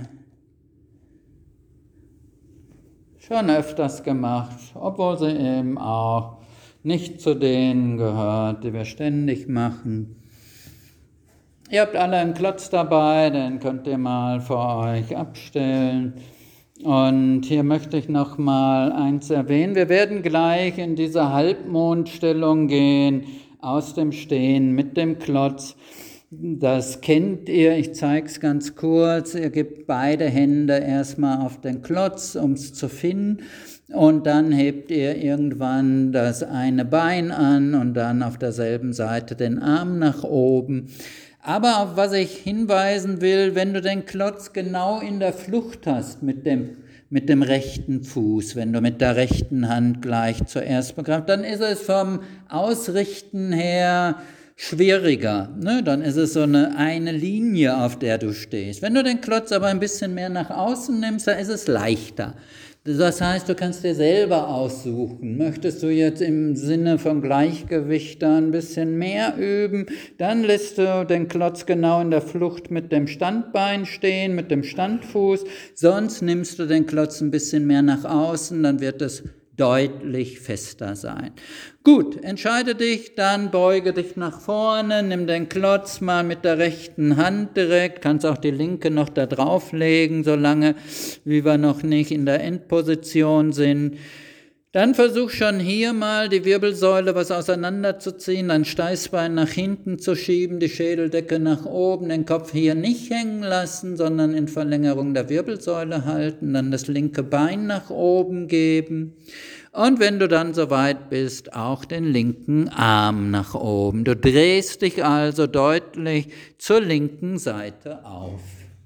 schon öfters gemacht, obwohl sie eben auch nicht zu denen gehört, die wir ständig machen. Ihr habt alle einen Klotz dabei, den könnt ihr mal vor euch abstellen. Und hier möchte ich noch mal eins erwähnen. Wir werden gleich in diese Halbmondstellung gehen, aus dem Stehen mit dem Klotz. Das kennt ihr, ich zeige es ganz kurz. Ihr gebt beide Hände erstmal auf den Klotz, um es zu finden. Und dann hebt ihr irgendwann das eine Bein an und dann auf derselben Seite den Arm nach oben. Aber auf was ich hinweisen will, wenn du den Klotz genau in der Flucht hast mit dem, mit dem rechten Fuß, wenn du mit der rechten Hand gleich zuerst begreifst, dann ist es vom Ausrichten her schwieriger. Ne? Dann ist es so eine, eine Linie, auf der du stehst. Wenn du den Klotz aber ein bisschen mehr nach außen nimmst, dann ist es leichter. Das heißt, du kannst dir selber aussuchen. Möchtest du jetzt im Sinne von Gleichgewicht da ein bisschen mehr üben, dann lässt du den Klotz genau in der Flucht mit dem Standbein stehen, mit dem Standfuß. Sonst nimmst du den Klotz ein bisschen mehr nach außen, dann wird es deutlich fester sein. Gut, entscheide dich, dann beuge dich nach vorne, nimm den Klotz mal mit der rechten Hand direkt, kannst auch die linke noch da drauflegen, solange wie wir noch nicht in der Endposition sind. Dann versuch schon hier mal die Wirbelsäule was auseinanderzuziehen, dein Steißbein nach hinten zu schieben, die Schädeldecke nach oben, den Kopf hier nicht hängen lassen, sondern in Verlängerung der Wirbelsäule halten, dann das linke Bein nach oben geben. Und wenn du dann soweit bist, auch den linken Arm nach oben. Du drehst dich also deutlich zur linken Seite auf.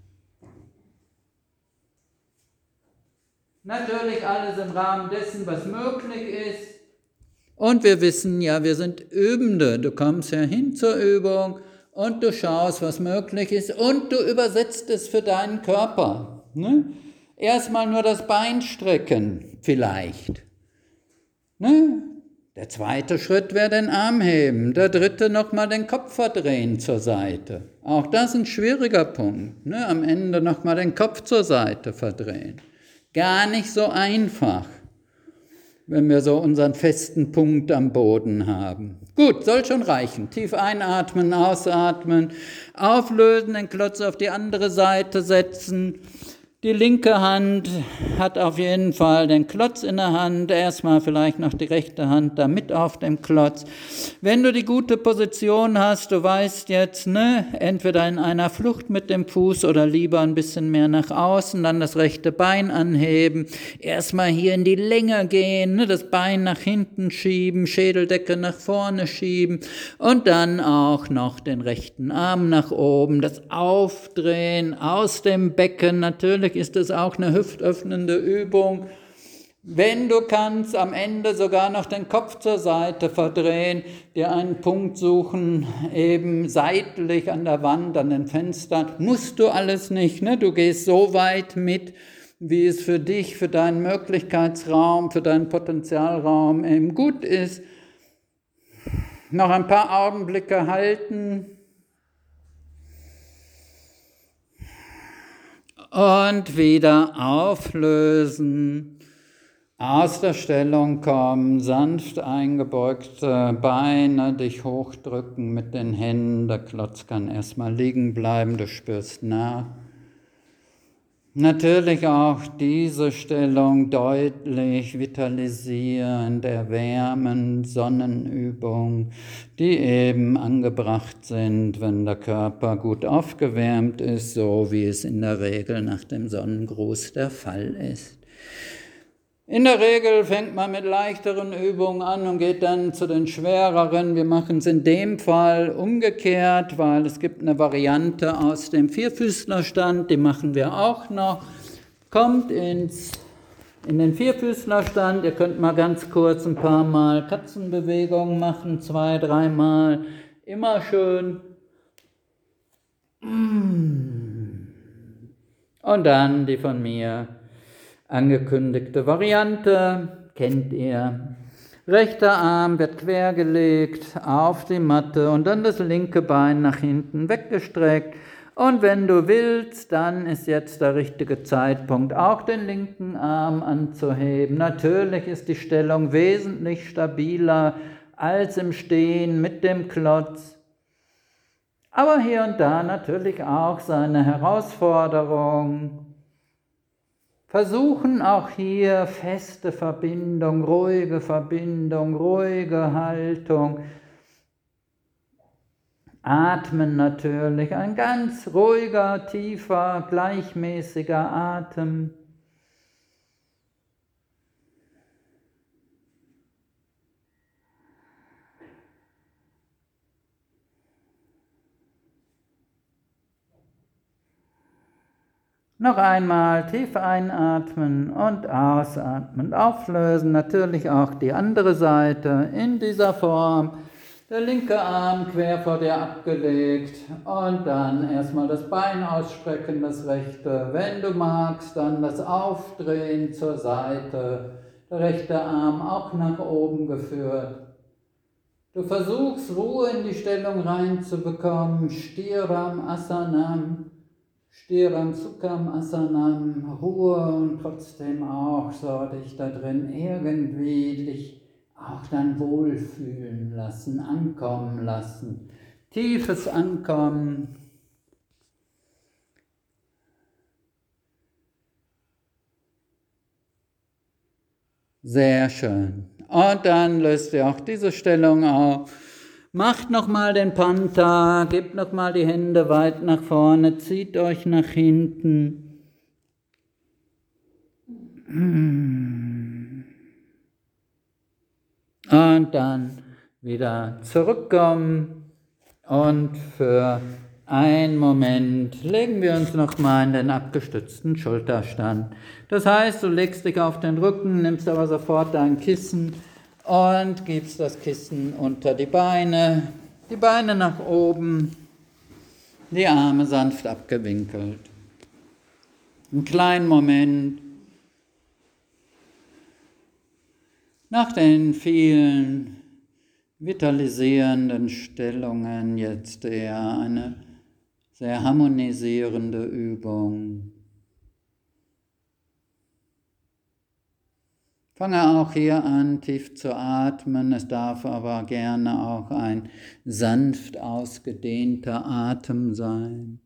Natürlich alles im Rahmen dessen, was möglich ist. Und wir wissen ja, wir sind Übende. Du kommst ja hin zur Übung und du schaust, was möglich ist und du übersetzt es für deinen Körper. Ne? Erstmal nur das Bein strecken, vielleicht. Ne? Der zweite Schritt wäre den Arm heben. Der dritte nochmal den Kopf verdrehen zur Seite. Auch das ist ein schwieriger Punkt. Ne? Am Ende nochmal den Kopf zur Seite verdrehen. Gar nicht so einfach, wenn wir so unseren festen Punkt am Boden haben. Gut, soll schon reichen. Tief einatmen, ausatmen, auflösen, den Klotz auf die andere Seite setzen. Die linke Hand hat auf jeden Fall den Klotz in der Hand, erstmal vielleicht noch die rechte Hand da mit auf dem Klotz. Wenn du die gute Position hast, du weißt jetzt, ne, entweder in einer Flucht mit dem Fuß oder lieber ein bisschen mehr nach außen, dann das rechte Bein anheben, erstmal hier in die Länge gehen, ne, das Bein nach hinten schieben, Schädeldecke nach vorne schieben und dann auch noch den rechten Arm nach oben, das Aufdrehen aus dem Becken, natürlich ist es auch eine hüftöffnende Übung. Wenn du kannst, am Ende sogar noch den Kopf zur Seite verdrehen, dir einen Punkt suchen, eben seitlich an der Wand, an den Fenstern. Musst du alles nicht, ne? Du gehst so weit mit, wie es für dich, für deinen Möglichkeitsraum, für deinen Potenzialraum eben gut ist. Noch ein paar Augenblicke halten. Und wieder auflösen, aus der Stellung kommen, sanft eingebeugte Beine, dich hochdrücken mit den Händen, der Klotz kann erstmal liegen bleiben, du spürst nach. Natürlich auch diese Stellung deutlich vitalisierend, erwärmend, Sonnenübung, die eben angebracht sind, wenn der Körper gut aufgewärmt ist, so wie es in der Regel nach dem Sonnengruß der Fall ist. In der Regel fängt man mit leichteren Übungen an und geht dann zu den schwereren. Wir machen es in dem Fall umgekehrt, weil es gibt eine Variante aus dem Vierfüßlerstand, die machen wir auch noch. Kommt ins, in den Vierfüßlerstand, ihr könnt mal ganz kurz ein paar Mal Katzenbewegungen machen, zwei, dreimal, immer schön. Und dann die von mir angekündigte Variante, kennt ihr. Rechter Arm wird quergelegt auf die Matte und dann das linke Bein nach hinten weggestreckt. Und wenn du willst, dann ist jetzt der richtige Zeitpunkt, auch den linken Arm anzuheben. Natürlich ist die Stellung wesentlich stabiler als im Stehen mit dem Klotz. Aber hier und da natürlich auch seine Herausforderung. Versuchen auch hier feste Verbindung, ruhige Verbindung, ruhige Haltung. Atmen natürlich, ein ganz ruhiger, tiefer, gleichmäßiger Atem. Noch einmal tief einatmen und ausatmen, auflösen, natürlich auch die andere Seite in dieser Form. Der linke Arm quer vor dir abgelegt und dann erstmal das Bein ausstrecken, das rechte. Wenn du magst, dann das Aufdrehen zur Seite, der rechte Arm auch nach oben geführt. Du versuchst Ruhe in die Stellung reinzubekommen, Stiram Asanam. Stiram Sukham Asanam, Ruhe und trotzdem auch so dich da drin irgendwie dich auch dann wohlfühlen lassen, ankommen lassen. Tiefes Ankommen. Sehr schön. Und dann löst ihr auch diese Stellung auf. Macht nochmal den Panta, gebt nochmal die Hände weit nach vorne, zieht euch nach hinten. Und dann wieder zurückkommen und für einen Moment legen wir uns nochmal in den abgestützten Schulterstand. Das heißt, du legst dich auf den Rücken, nimmst aber sofort dein Kissen und gibst das Kissen unter die Beine, die Beine nach oben, die Arme sanft abgewinkelt. Einen kleinen Moment. Nach den vielen vitalisierenden Stellungen jetzt eher eine sehr harmonisierende Übung. Fange auch hier an, tief zu atmen. Es darf aber gerne auch ein sanft ausgedehnter Atem sein.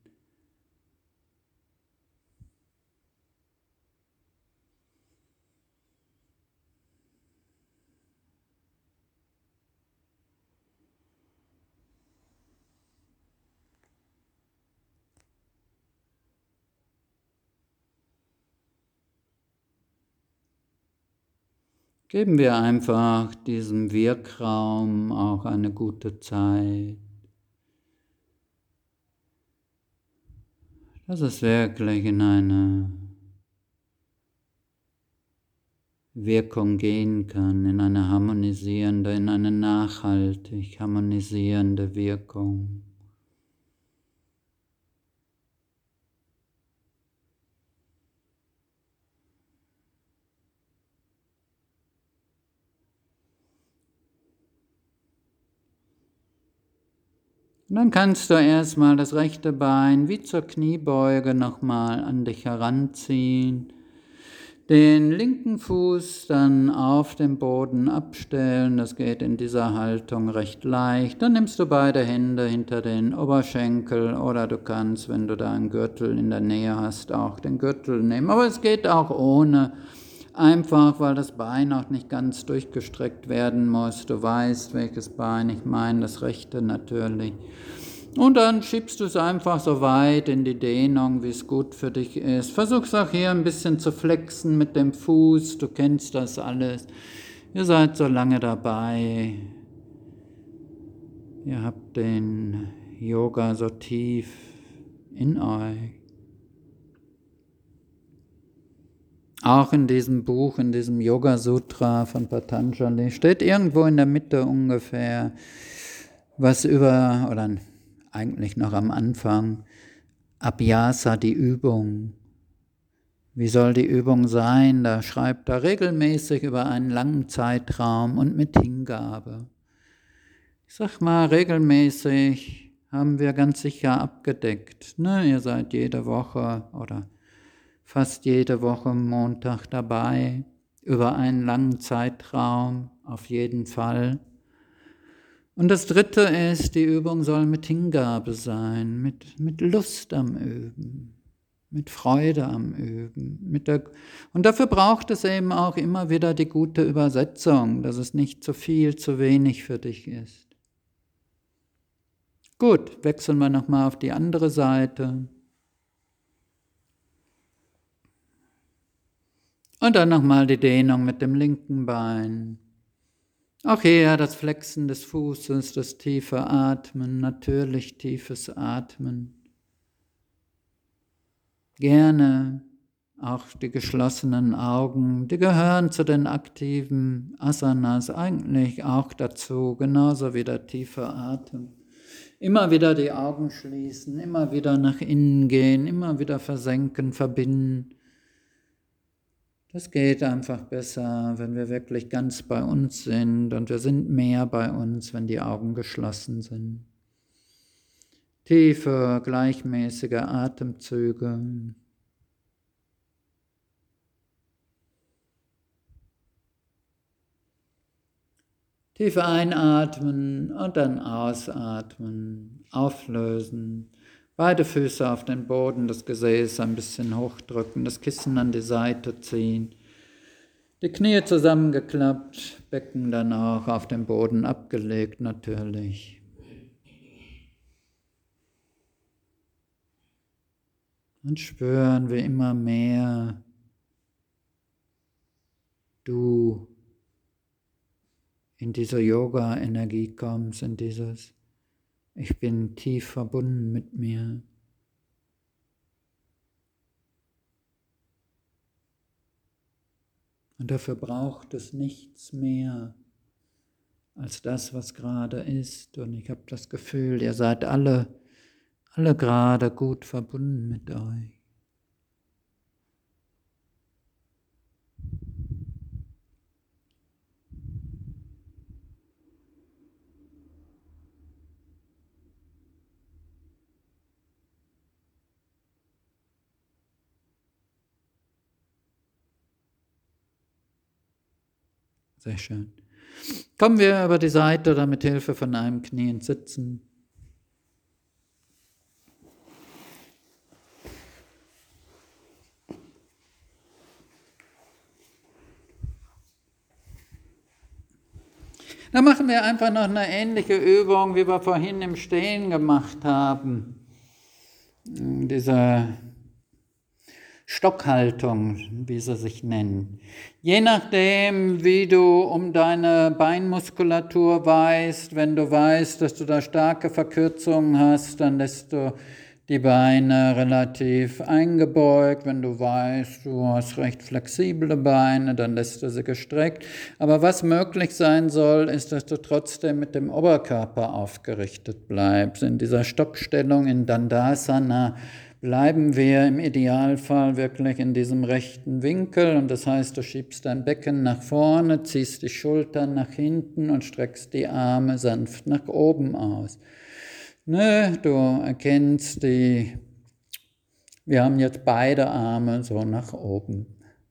Geben wir einfach diesem Wirkraum auch eine gute Zeit. Dass es wirklich in eine Wirkung gehen kann, in eine harmonisierende, in eine nachhaltig harmonisierende Wirkung. Und dann kannst du erstmal das rechte Bein wie zur Kniebeuge nochmal an dich heranziehen, den linken Fuß dann auf dem Boden abstellen, das geht in dieser Haltung recht leicht. Dann nimmst du beide Hände hinter den Oberschenkel oder du kannst, wenn du da einen Gürtel in der Nähe hast, auch den Gürtel nehmen. Aber es geht auch ohne. Einfach, weil das Bein auch nicht ganz durchgestreckt werden muss. Du weißt, welches Bein ich meine, das rechte natürlich. Und dann schiebst du es einfach so weit in die Dehnung, wie es gut für dich ist. Versuch's auch hier ein bisschen zu flexen mit dem Fuß. Du kennst das alles. Ihr seid so lange dabei. Ihr habt den Yoga so tief in euch. Auch in diesem Buch, in diesem Yoga Sutra von Patanjali, steht irgendwo in der Mitte ungefähr, was über, oder eigentlich noch am Anfang, Abhyasa, die Übung. Wie soll die Übung sein? Da schreibt er regelmäßig über einen langen Zeitraum und mit Hingabe. Ich sag mal, regelmäßig haben wir ganz sicher abgedeckt. Ne? Ihr seid jede Woche oder fast jede Woche Montag dabei, über einen langen Zeitraum, auf jeden Fall. Und das dritte ist, die Übung soll mit Hingabe sein, mit, mit Lust am Üben, mit Freude am Üben. Mit der, und dafür braucht es eben auch immer wieder die gute Übersetzung, dass es nicht zu viel, zu wenig für dich ist. Gut, wechseln wir nochmal auf die andere Seite. Und dann nochmal die Dehnung mit dem linken Bein. Auch hier das Flexen des Fußes, das tiefe Atmen, natürlich tiefes Atmen. Gerne auch die geschlossenen Augen, die gehören zu den aktiven Asanas eigentlich auch dazu, genauso wie der tiefe Atem. Immer wieder die Augen schließen, immer wieder nach innen gehen, immer wieder versenken, verbinden. Das geht einfach besser, wenn wir wirklich ganz bei uns sind und wir sind mehr bei uns, wenn die Augen geschlossen sind. Tiefe, gleichmäßige Atemzüge. Tief einatmen und dann ausatmen, auflösen. Beide Füße auf den Boden, das Gesäß ein bisschen hochdrücken, das Kissen an die Seite ziehen. Die Knie zusammengeklappt, Becken dann auch auf den Boden abgelegt natürlich. Und spüren wir immer mehr du in diese Yoga-Energie kommst, in dieses Ich bin tief verbunden mit mir. Und dafür braucht es nichts mehr als das, was gerade ist. Und ich habe das Gefühl, ihr seid alle, alle gerade gut verbunden mit euch. Sehr schön. Kommen wir über die Seite oder mit Hilfe von einem Knie ins Sitzen. Dann machen wir einfach noch eine ähnliche Übung, wie wir vorhin im Stehen gemacht haben. Diese Stockhaltung, wie sie sich nennen. Je nachdem, wie du um deine Beinmuskulatur weißt, wenn du weißt, dass du da starke Verkürzungen hast, dann lässt du die Beine relativ eingebeugt. Wenn du weißt, du hast recht flexible Beine, dann lässt du sie gestreckt. Aber was möglich sein soll, ist, dass du trotzdem mit dem Oberkörper aufgerichtet bleibst. In dieser Stockstellung in Dandasana bleiben wir im Idealfall wirklich in diesem rechten Winkel und das heißt, du schiebst dein Becken nach vorne, ziehst die Schultern nach hinten und streckst die Arme sanft nach oben aus. Ne, du erkennst die, wir haben jetzt beide Arme so nach oben.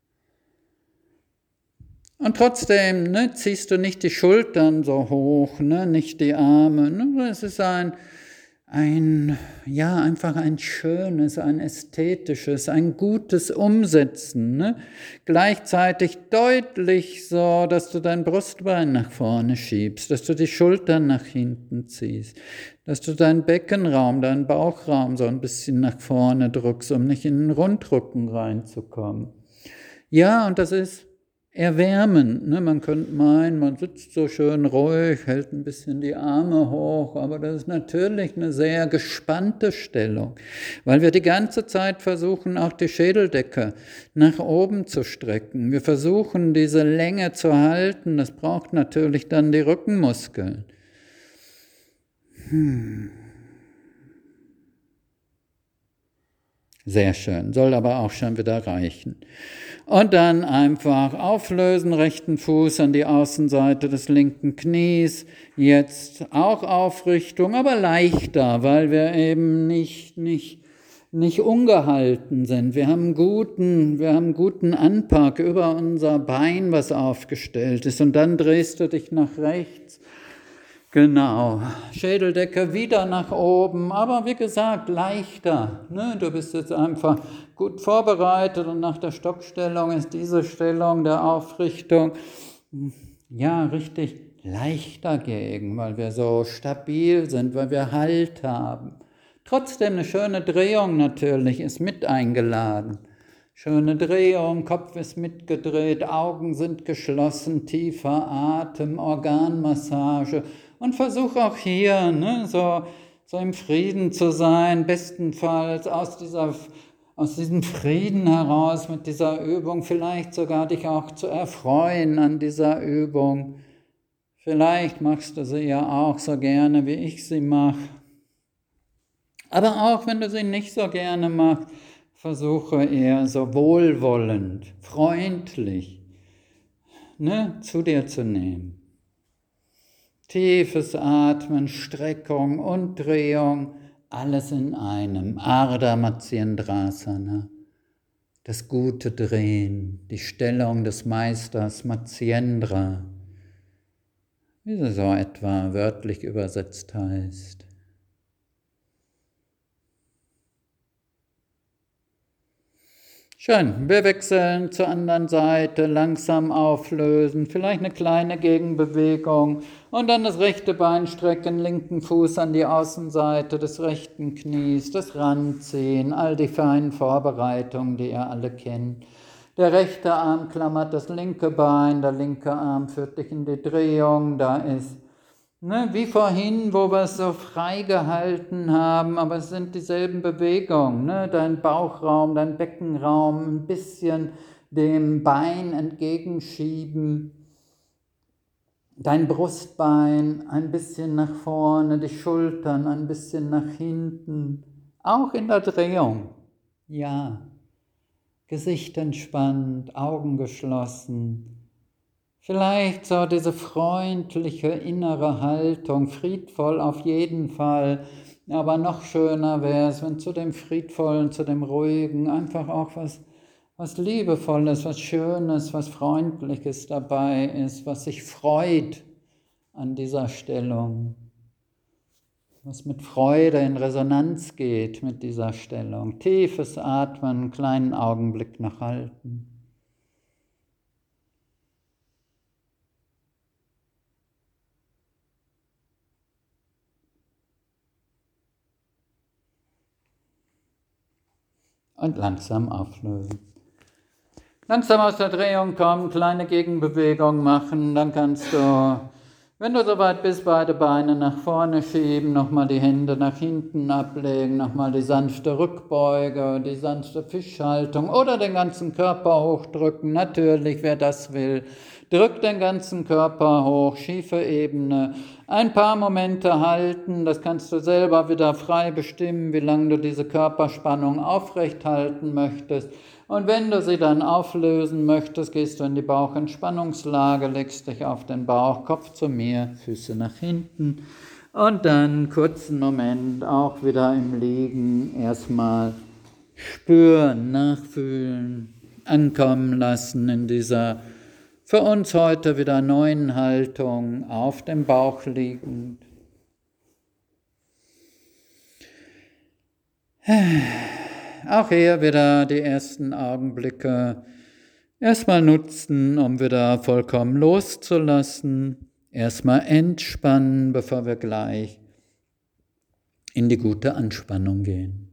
Und trotzdem ne, ziehst du nicht die Schultern so hoch, ne, nicht die Arme. Ne, es ist ein Ein, ja, einfach ein schönes, ein ästhetisches, ein gutes Umsetzen. Ne? Gleichzeitig deutlich so, dass du dein Brustbein nach vorne schiebst, dass du die Schultern nach hinten ziehst, dass du deinen Beckenraum, deinen Bauchraum so ein bisschen nach vorne drückst, um nicht in den Rundrücken reinzukommen. Ja, und das ist erwärmend. Ne? Man könnte meinen, man sitzt so schön ruhig, hält ein bisschen die Arme hoch, aber das ist natürlich eine sehr gespannte Stellung, weil wir die ganze Zeit versuchen, auch die Schädeldecke nach oben zu strecken. Wir versuchen, diese Länge zu halten. Das braucht natürlich dann die Rückenmuskeln. Hm. Sehr schön, soll aber auch schon wieder reichen. Und dann einfach auflösen, rechten Fuß an die Außenseite des linken Knies. Jetzt auch Aufrichtung, aber leichter, weil wir eben nicht, nicht, nicht ungehalten sind. Wir haben guten, wir haben guten Anpack über unser Bein, was aufgestellt ist. Und dann drehst du dich nach rechts. Genau, Schädeldecke wieder nach oben, aber wie gesagt, leichter. Ne? Du bist jetzt einfach gut vorbereitet und nach der Stockstellung ist diese Stellung der Aufrichtung ja richtig leichter gegen, weil wir so stabil sind, weil wir Halt haben. Trotzdem eine schöne Drehung natürlich ist mit eingeladen. Schöne Drehung, Kopf ist mitgedreht, Augen sind geschlossen, tiefer Atem, Organmassage. Und versuch auch hier, ne, so, so im Frieden zu sein, bestenfalls aus, dieser, aus diesem Frieden heraus mit dieser Übung, vielleicht sogar dich auch zu erfreuen an dieser Übung. Vielleicht machst du sie ja auch so gerne, wie ich sie mache. Aber auch wenn du sie nicht so gerne machst, versuche eher so wohlwollend, freundlich, ne, zu dir zu nehmen. Tiefes Atmen, Streckung und Drehung, alles in einem. Ardha Matsyendrasana, das gute Drehen, die Stellung des Meisters Matsyendra, wie sie so etwa wörtlich übersetzt heißt. Schön, wir wechseln zur anderen Seite, langsam auflösen, vielleicht eine kleine Gegenbewegung und dann das rechte Bein strecken, linken Fuß an die Außenseite des rechten Knies, das Ranziehen, all die feinen Vorbereitungen, die ihr alle kennt. Der rechte Arm klammert das linke Bein, der linke Arm führt dich in die Drehung, da ist Ne, wie vorhin, wo wir es so frei gehalten haben, aber es sind dieselben Bewegungen. Ne? Dein Bauchraum, dein Beckenraum, ein bisschen dem Bein entgegenschieben. Dein Brustbein ein bisschen nach vorne, die Schultern ein bisschen nach hinten. Auch in der Drehung. Ja. Gesicht entspannt, Augen geschlossen. Vielleicht so diese freundliche innere Haltung, friedvoll auf jeden Fall, aber noch schöner wäre es, wenn zu dem Friedvollen, zu dem Ruhigen einfach auch was, was Liebevolles, was Schönes, was Freundliches dabei ist, was sich freut an dieser Stellung, was mit Freude in Resonanz geht mit dieser Stellung. Tiefes Atmen, einen kleinen Augenblick noch halten. Und langsam auflösen. Langsam aus der Drehung kommen, kleine Gegenbewegung machen, dann kannst du, wenn du soweit bist, beide Beine nach vorne schieben, nochmal die Hände nach hinten ablegen, nochmal die sanfte Rückbeuge, die sanfte Fischhaltung oder den ganzen Körper hochdrücken, natürlich, wer das will. Drück den ganzen Körper hoch, schiefe Ebene, ein paar Momente halten, das kannst du selber wieder frei bestimmen, wie lange du diese Körperspannung aufrecht halten möchtest. Und wenn du sie dann auflösen möchtest, gehst du in die Bauchentspannungslage, legst dich auf den Bauch, Kopf zu mir, Füße nach hinten und dann kurzen Moment auch wieder im Liegen erstmal spüren, nachfühlen, ankommen lassen in dieser für uns heute wieder neuen Haltung, auf dem Bauch liegend. Auch hier wieder die ersten Augenblicke erstmal nutzen, um wieder vollkommen loszulassen. Erstmal entspannen, bevor wir gleich in die gute Anspannung gehen.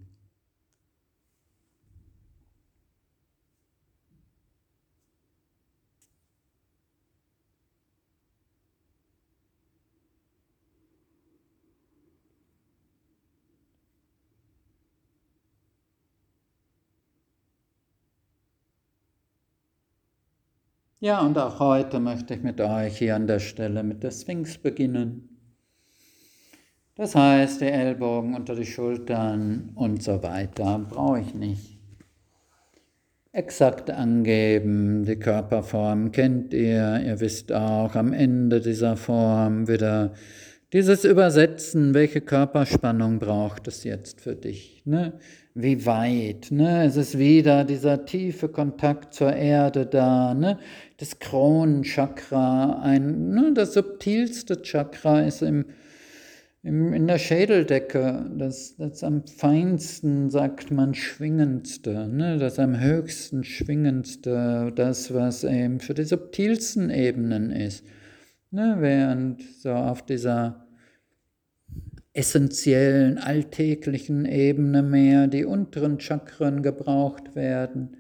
Ja, und auch heute möchte ich mit euch hier an der Stelle mit der Sphinx beginnen. Das heißt, die Ellbogen unter die Schultern und so weiter brauche ich nicht exakt angeben. Die Körperform kennt ihr. Ihr wisst auch, am Ende dieser Form wieder Dieses Übersetzen, welche Körperspannung braucht es jetzt für dich? Ne? Wie weit? Ne? Es ist wieder dieser tiefe Kontakt zur Erde da. Ne? Das Kronenchakra, ein, ne? Das subtilste Chakra ist im, im, in der Schädeldecke. Das, das am feinsten, sagt man, schwingendste. Ne? Das am höchsten schwingendste. Das, was eben für die subtilsten Ebenen ist. Ne, während so auf dieser essentiellen, alltäglichen Ebene mehr die unteren Chakren gebraucht werden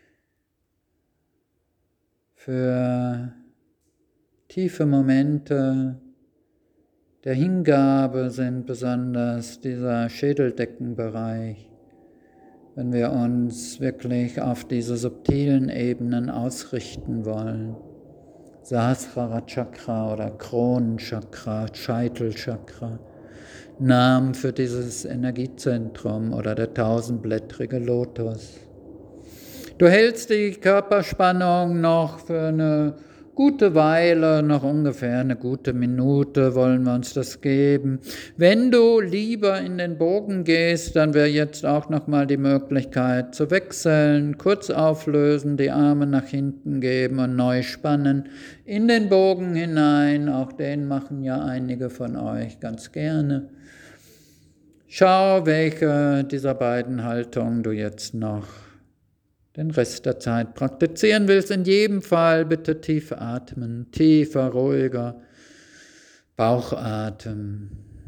für tiefe Momente der Hingabe sind besonders dieser Schädeldeckenbereich, wenn wir uns wirklich auf diese subtilen Ebenen ausrichten wollen. Sahasrara Chakra oder Kronenchakra, Scheitelchakra, Namen für dieses Energiezentrum oder der tausendblättrige Lotus. Du hältst die Körperspannung noch für eine gute Weile, noch ungefähr eine gute Minute wollen wir uns das geben. Wenn du lieber in den Bogen gehst, dann wäre jetzt auch nochmal die Möglichkeit zu wechseln, kurz auflösen, die Arme nach hinten geben und neu spannen, in den Bogen hinein, auch den machen ja einige von euch ganz gerne. Schau, welche dieser beiden Haltungen du jetzt noch den Rest der Zeit praktizieren willst. In jedem Fall bitte tief atmen, tiefer, ruhiger Bauchatmen.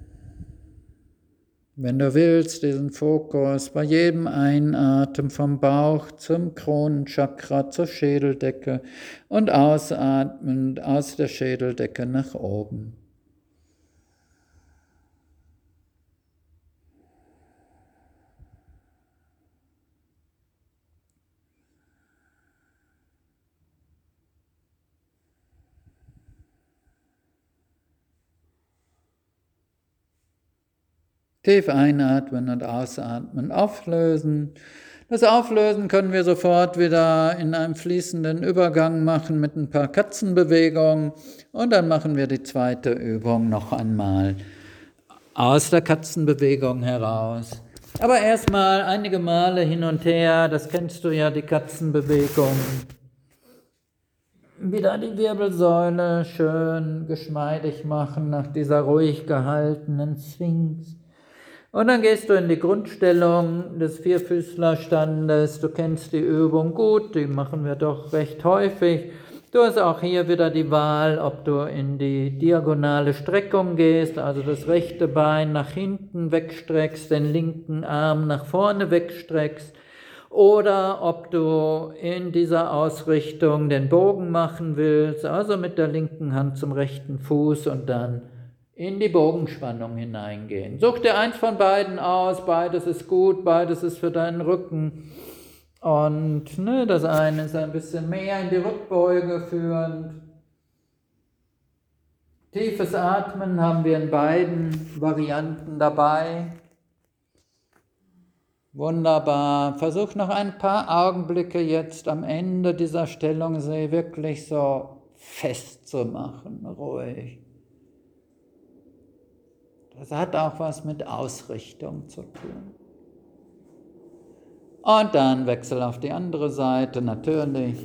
Wenn du willst, diesen Fokus bei jedem Einatmen vom Bauch zum Kronenchakra, zur Schädeldecke und ausatmend aus der Schädeldecke nach oben. Tief einatmen und ausatmen, auflösen. Das Auflösen können wir sofort wieder in einem fließenden Übergang machen mit ein paar Katzenbewegungen und dann machen wir die zweite Übung noch einmal aus der Katzenbewegung heraus. Aber erstmal einige Male hin und her, das kennst du ja, die Katzenbewegung. Wieder die Wirbelsäule schön geschmeidig machen nach dieser ruhig gehaltenen Sphinx. Und dann gehst du in die Grundstellung des Vierfüßlerstandes. Du kennst die Übung gut, die machen wir doch recht häufig. Du hast auch hier wieder die Wahl, ob du in die diagonale Streckung gehst, also das rechte Bein nach hinten wegstreckst, den linken Arm nach vorne wegstreckst, oder ob du in dieser Ausrichtung den Bogen machen willst, also mit der linken Hand zum rechten Fuß und dann in die Bogenspannung hineingehen. Such dir eins von beiden aus, beides ist gut, beides ist für deinen Rücken. Und ne, das eine ist ein bisschen mehr in die Rückbeuge führend. Tiefes Atmen haben wir in beiden Varianten dabei. Wunderbar. Versuch noch ein paar Augenblicke jetzt am Ende dieser Stellung sie wirklich so festzumachen, ruhig. Das hat auch was mit Ausrichtung zu tun. Und dann wechsel auf die andere Seite, natürlich.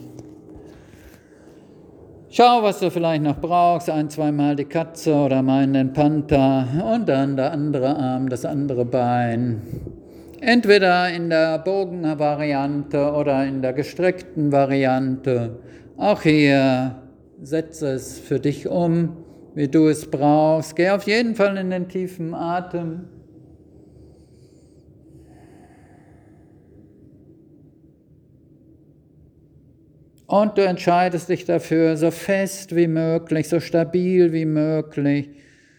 Schau, was du vielleicht noch brauchst, ein, zweimal die Katze oder mal in den Panther und dann der andere Arm, das andere Bein. Entweder in der Bogenvariante oder in der gestreckten Variante. Auch hier setze es für dich um, wie du es brauchst. Geh auf jeden Fall in den tiefen Atem. Und du entscheidest dich dafür, so fest wie möglich, so stabil wie möglich.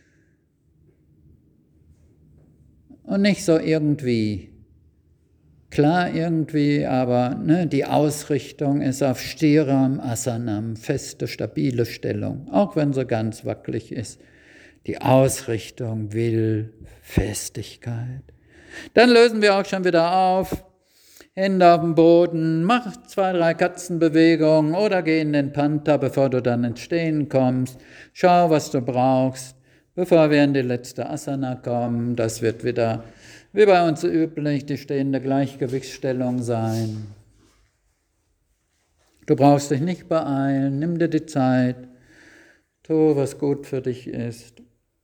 Und nicht so irgendwie. Klar irgendwie, aber ne, die Ausrichtung ist auf Stiram Asanam, feste, stabile Stellung, auch wenn sie ganz wackelig ist. Die Ausrichtung will Festigkeit. Dann lösen wir auch schon wieder auf. Hände auf dem Boden, mach zwei, drei Katzenbewegungen oder geh in den Panther, bevor du dann ins Stehen kommst. Schau, was du brauchst, Bevor wir in die letzte Asana kommen, das wird wieder, wie bei uns üblich, die stehende Gleichgewichtsstellung sein. Du brauchst dich nicht beeilen, nimm dir die Zeit, tu, was gut für dich ist.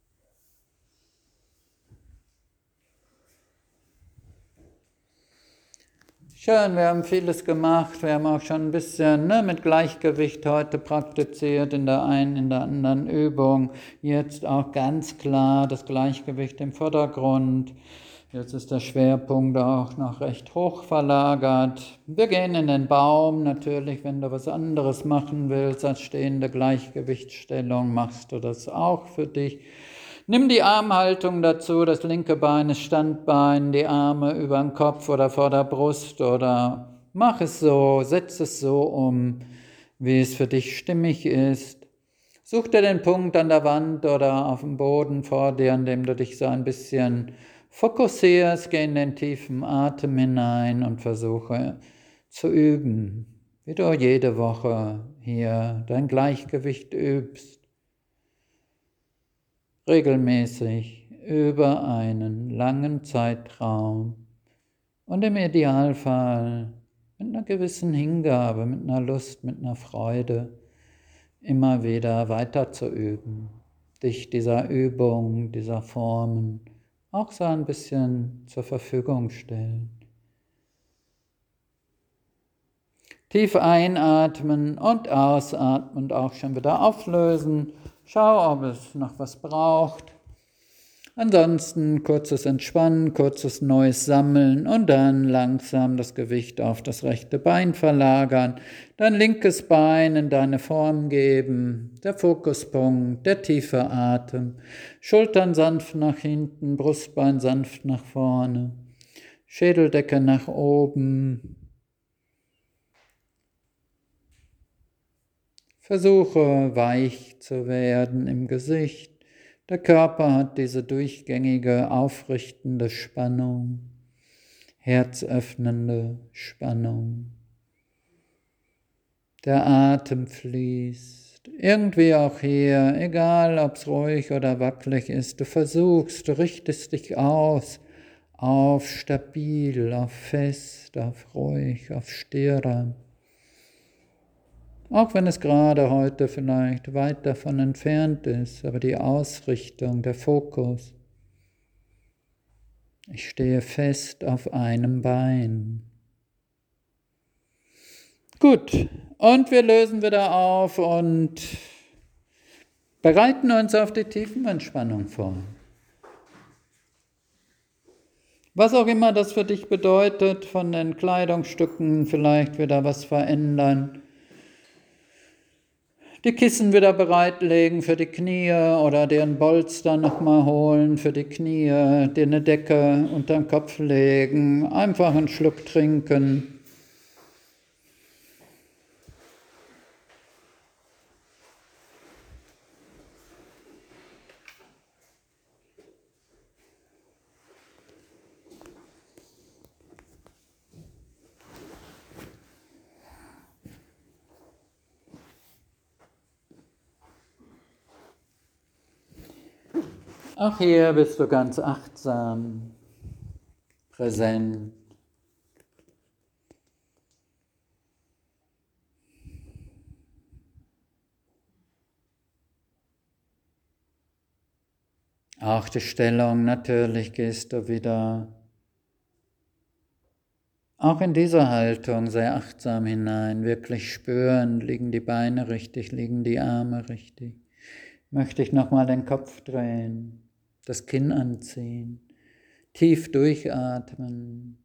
Schön, wir haben vieles gemacht, wir haben auch schon ein bisschen ne, mit Gleichgewicht heute praktiziert, in der einen, in der anderen Übung. Jetzt auch ganz klar das Gleichgewicht im Vordergrund. Jetzt ist der Schwerpunkt auch noch recht hoch verlagert. Wir gehen in den Baum, natürlich, wenn du was anderes machen willst als stehende Gleichgewichtsstellung, machst du das auch für dich. Nimm die Armhaltung dazu, das linke Bein ist Standbein, die Arme über den Kopf oder vor der Brust oder mach es so, setz es so um, wie es für dich stimmig ist. Such dir den Punkt an der Wand oder auf dem Boden vor dir, an dem du dich so ein bisschen fokussierst, geh in den tiefen Atem hinein und versuche zu üben, wie du jede Woche hier dein Gleichgewicht übst. Regelmäßig über einen langen Zeitraum und im Idealfall mit einer gewissen Hingabe, mit einer Lust, mit einer Freude immer wieder weiter zu üben, dich dieser Übung, dieser Formen auch so ein bisschen zur Verfügung stellen. Tief einatmen und ausatmen und auch schon wieder auflösen. Schau, ob es noch was braucht. Ansonsten kurzes Entspannen, kurzes neues Sammeln und dann langsam das Gewicht auf das rechte Bein verlagern. Dein linkes Bein in deine Form geben. Der Fokuspunkt, der tiefe Atem. Schultern sanft nach hinten, Brustbein sanft nach vorne. Schädeldecke nach oben. Versuche weich zu werden im Gesicht. Der Körper hat diese durchgängige, aufrichtende Spannung, herzöffnende Spannung. Der Atem fließt. Irgendwie auch hier, egal ob es ruhig oder wackelig ist, du versuchst, du richtest dich aus auf stabil, auf fest, auf ruhig, auf Sthira. Auch wenn es gerade heute vielleicht weit davon entfernt ist, aber die Ausrichtung, der Fokus. Ich stehe fest auf einem Bein. Gut, und wir lösen wieder auf und bereiten uns auf die Tiefenentspannung vor. Was auch immer das für dich bedeutet, von den Kleidungsstücken vielleicht wieder was verändern. Die Kissen wieder bereitlegen für die Knie oder dir einen Bolster nochmal holen für die Knie, dir eine Decke unter den Kopf legen, einfach einen Schluck trinken. Auch hier bist du ganz achtsam, präsent. Auch die Stellung, natürlich gehst du wieder auch in dieser Haltung sehr achtsam hinein, wirklich spüren, liegen die Beine richtig, liegen die Arme richtig. Möchte ich nochmal den Kopf drehen, das Kinn anziehen, tief durchatmen.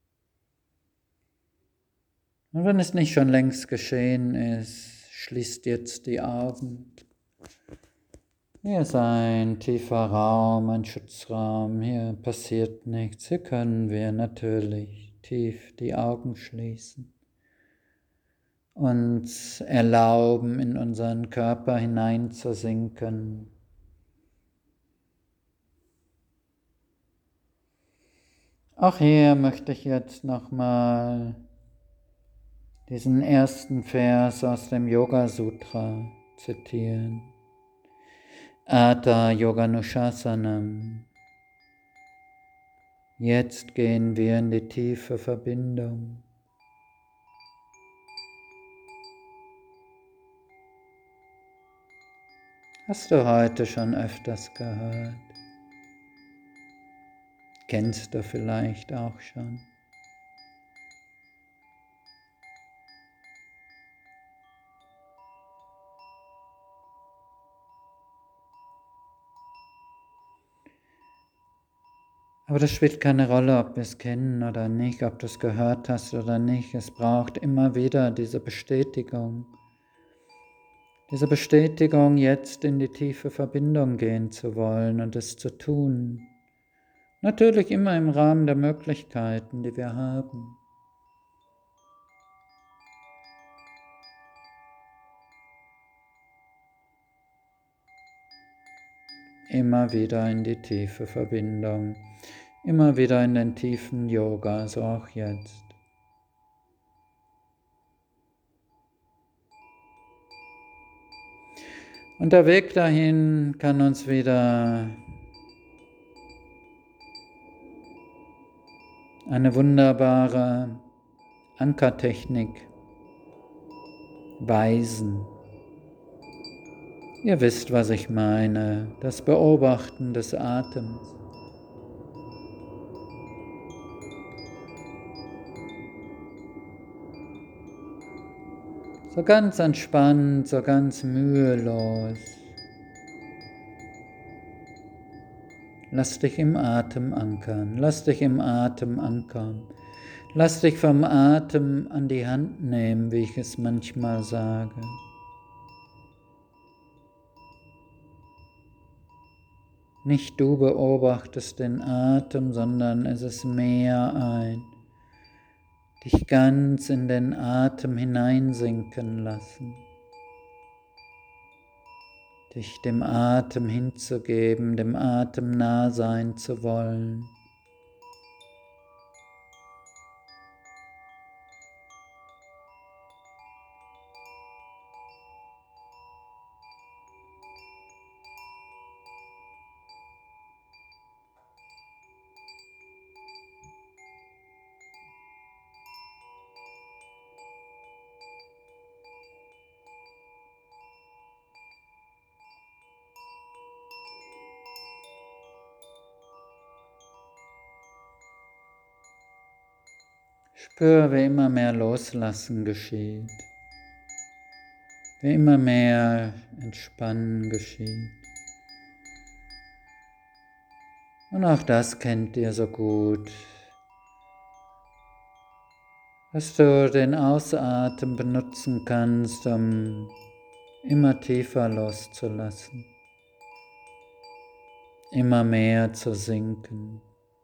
Und wenn es nicht schon längst geschehen ist, schließt jetzt die Augen. Hier ist ein tiefer Raum, ein Schutzraum, hier passiert nichts. Hier können wir natürlich tief die Augen schließen. Uns erlauben, in unseren Körper hineinzusinken. Auch hier möchte ich jetzt nochmal diesen ersten Vers aus dem Yoga Sutra zitieren. Atha Yoganushasanam. Jetzt gehen wir in die tiefe Verbindung. Hast du heute schon öfters gehört? Kennst du vielleicht auch schon? Aber das spielt keine Rolle, ob wir es kennen oder nicht, ob du es gehört hast oder nicht. Es braucht immer wieder diese Bestätigung. Diese Bestätigung, jetzt in die tiefe Verbindung gehen zu wollen und es zu tun. Natürlich immer im Rahmen der Möglichkeiten, die wir haben. Immer wieder in die tiefe Verbindung. Immer wieder in den tiefen Yoga, so auch jetzt. Und der Weg dahin kann uns wieder eine wunderbare Ankertechnik weisen. Ihr wisst, was ich meine, das Beobachten des Atems. So ganz entspannt, so ganz mühelos. Lass dich im Atem ankern, lass dich im Atem ankern. Lass dich vom Atem an die Hand nehmen, wie ich es manchmal sage. Nicht du beobachtest den Atem, sondern es ist mehr ein dich ganz in den Atem hineinsinken lassen. Dich dem Atem hinzugeben, dem Atem nah sein zu wollen. Spür, wie immer mehr Loslassen geschieht, wie immer mehr Entspannen geschieht. Und auch das kennt ihr so gut, dass du den Ausatmen benutzen kannst, um immer tiefer loszulassen, immer mehr zu sinken.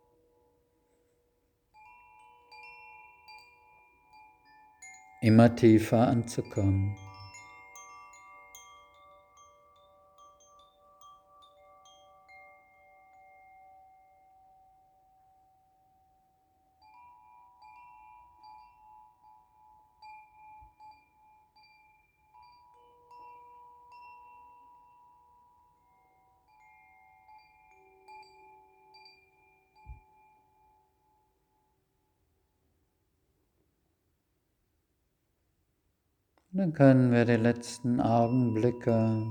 Immer tiefer anzukommen. Und dann können wir die letzten Augenblicke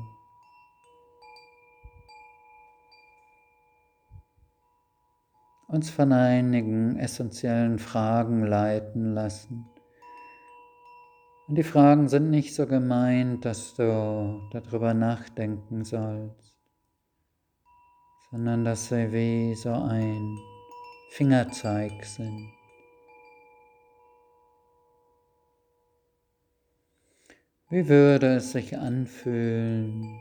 uns von einigen essentiellen Fragen leiten lassen. Und die Fragen sind nicht so gemeint, dass du darüber nachdenken sollst, sondern dass sie wie so ein Fingerzeig sind. Wie würde es sich anfühlen,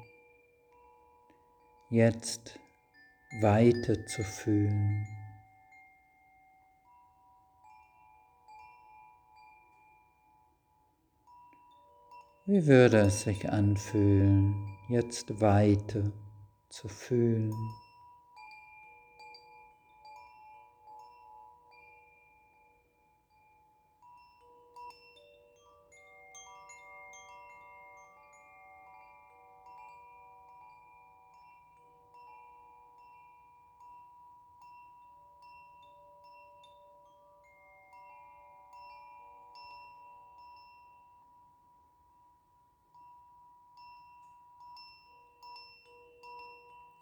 jetzt Weite zu fühlen? Wie würde es sich anfühlen, jetzt Weite zu fühlen?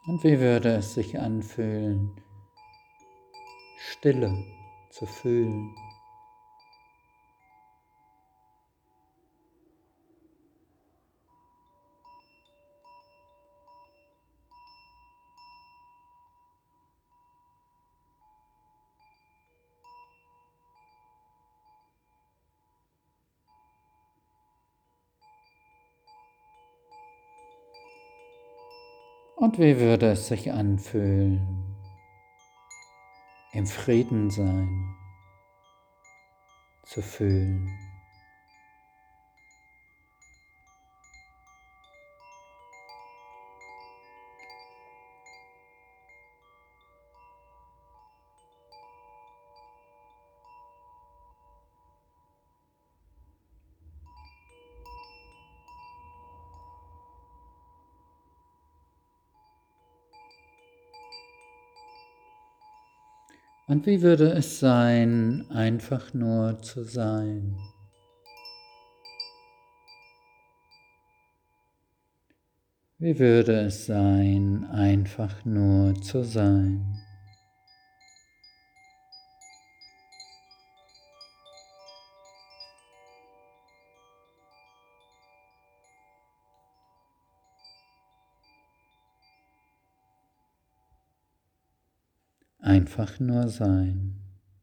Und wie würde es sich anfühlen, Stille zu fühlen? Und wie würde es sich anfühlen, im Frieden sein zu fühlen? Und wie würde es sein, einfach nur zu sein? Wie würde es sein, einfach nur zu sein? Einfach nur sein.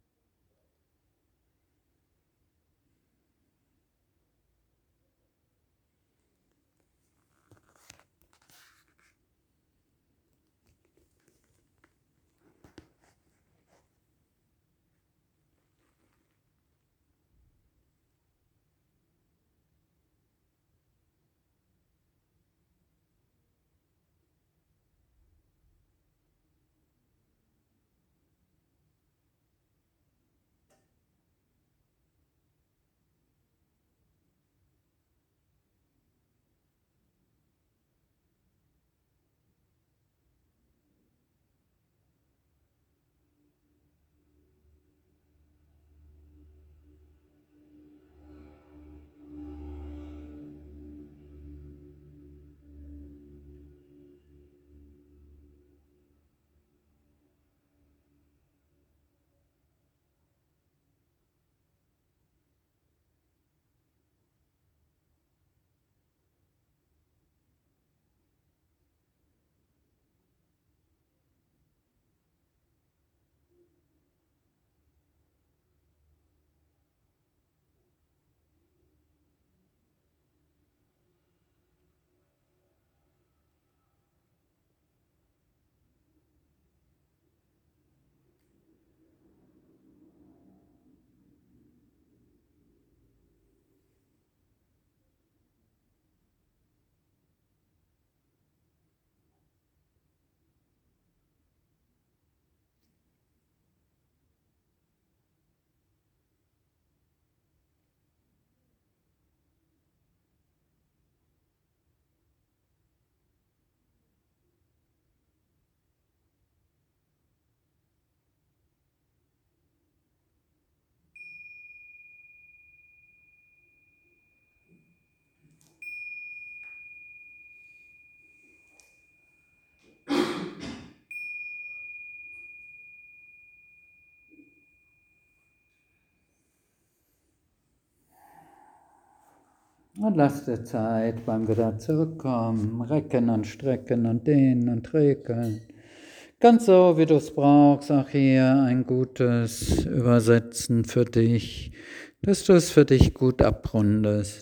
Und lass dir Zeit beim wieder zurückkommen, recken und strecken und dehnen und regeln. Ganz so, wie du es brauchst, auch hier ein gutes Übersetzen für dich, dass du es für dich gut abrundest.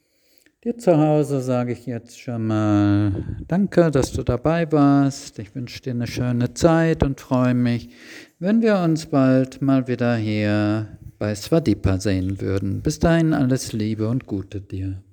Dir zu Hause sage ich jetzt schon mal danke, dass du dabei warst. Ich wünsche dir eine schöne Zeit und freue mich, wenn wir uns bald mal wieder hier bei Svadipa sehen würden. Bis dahin alles Liebe und Gute dir.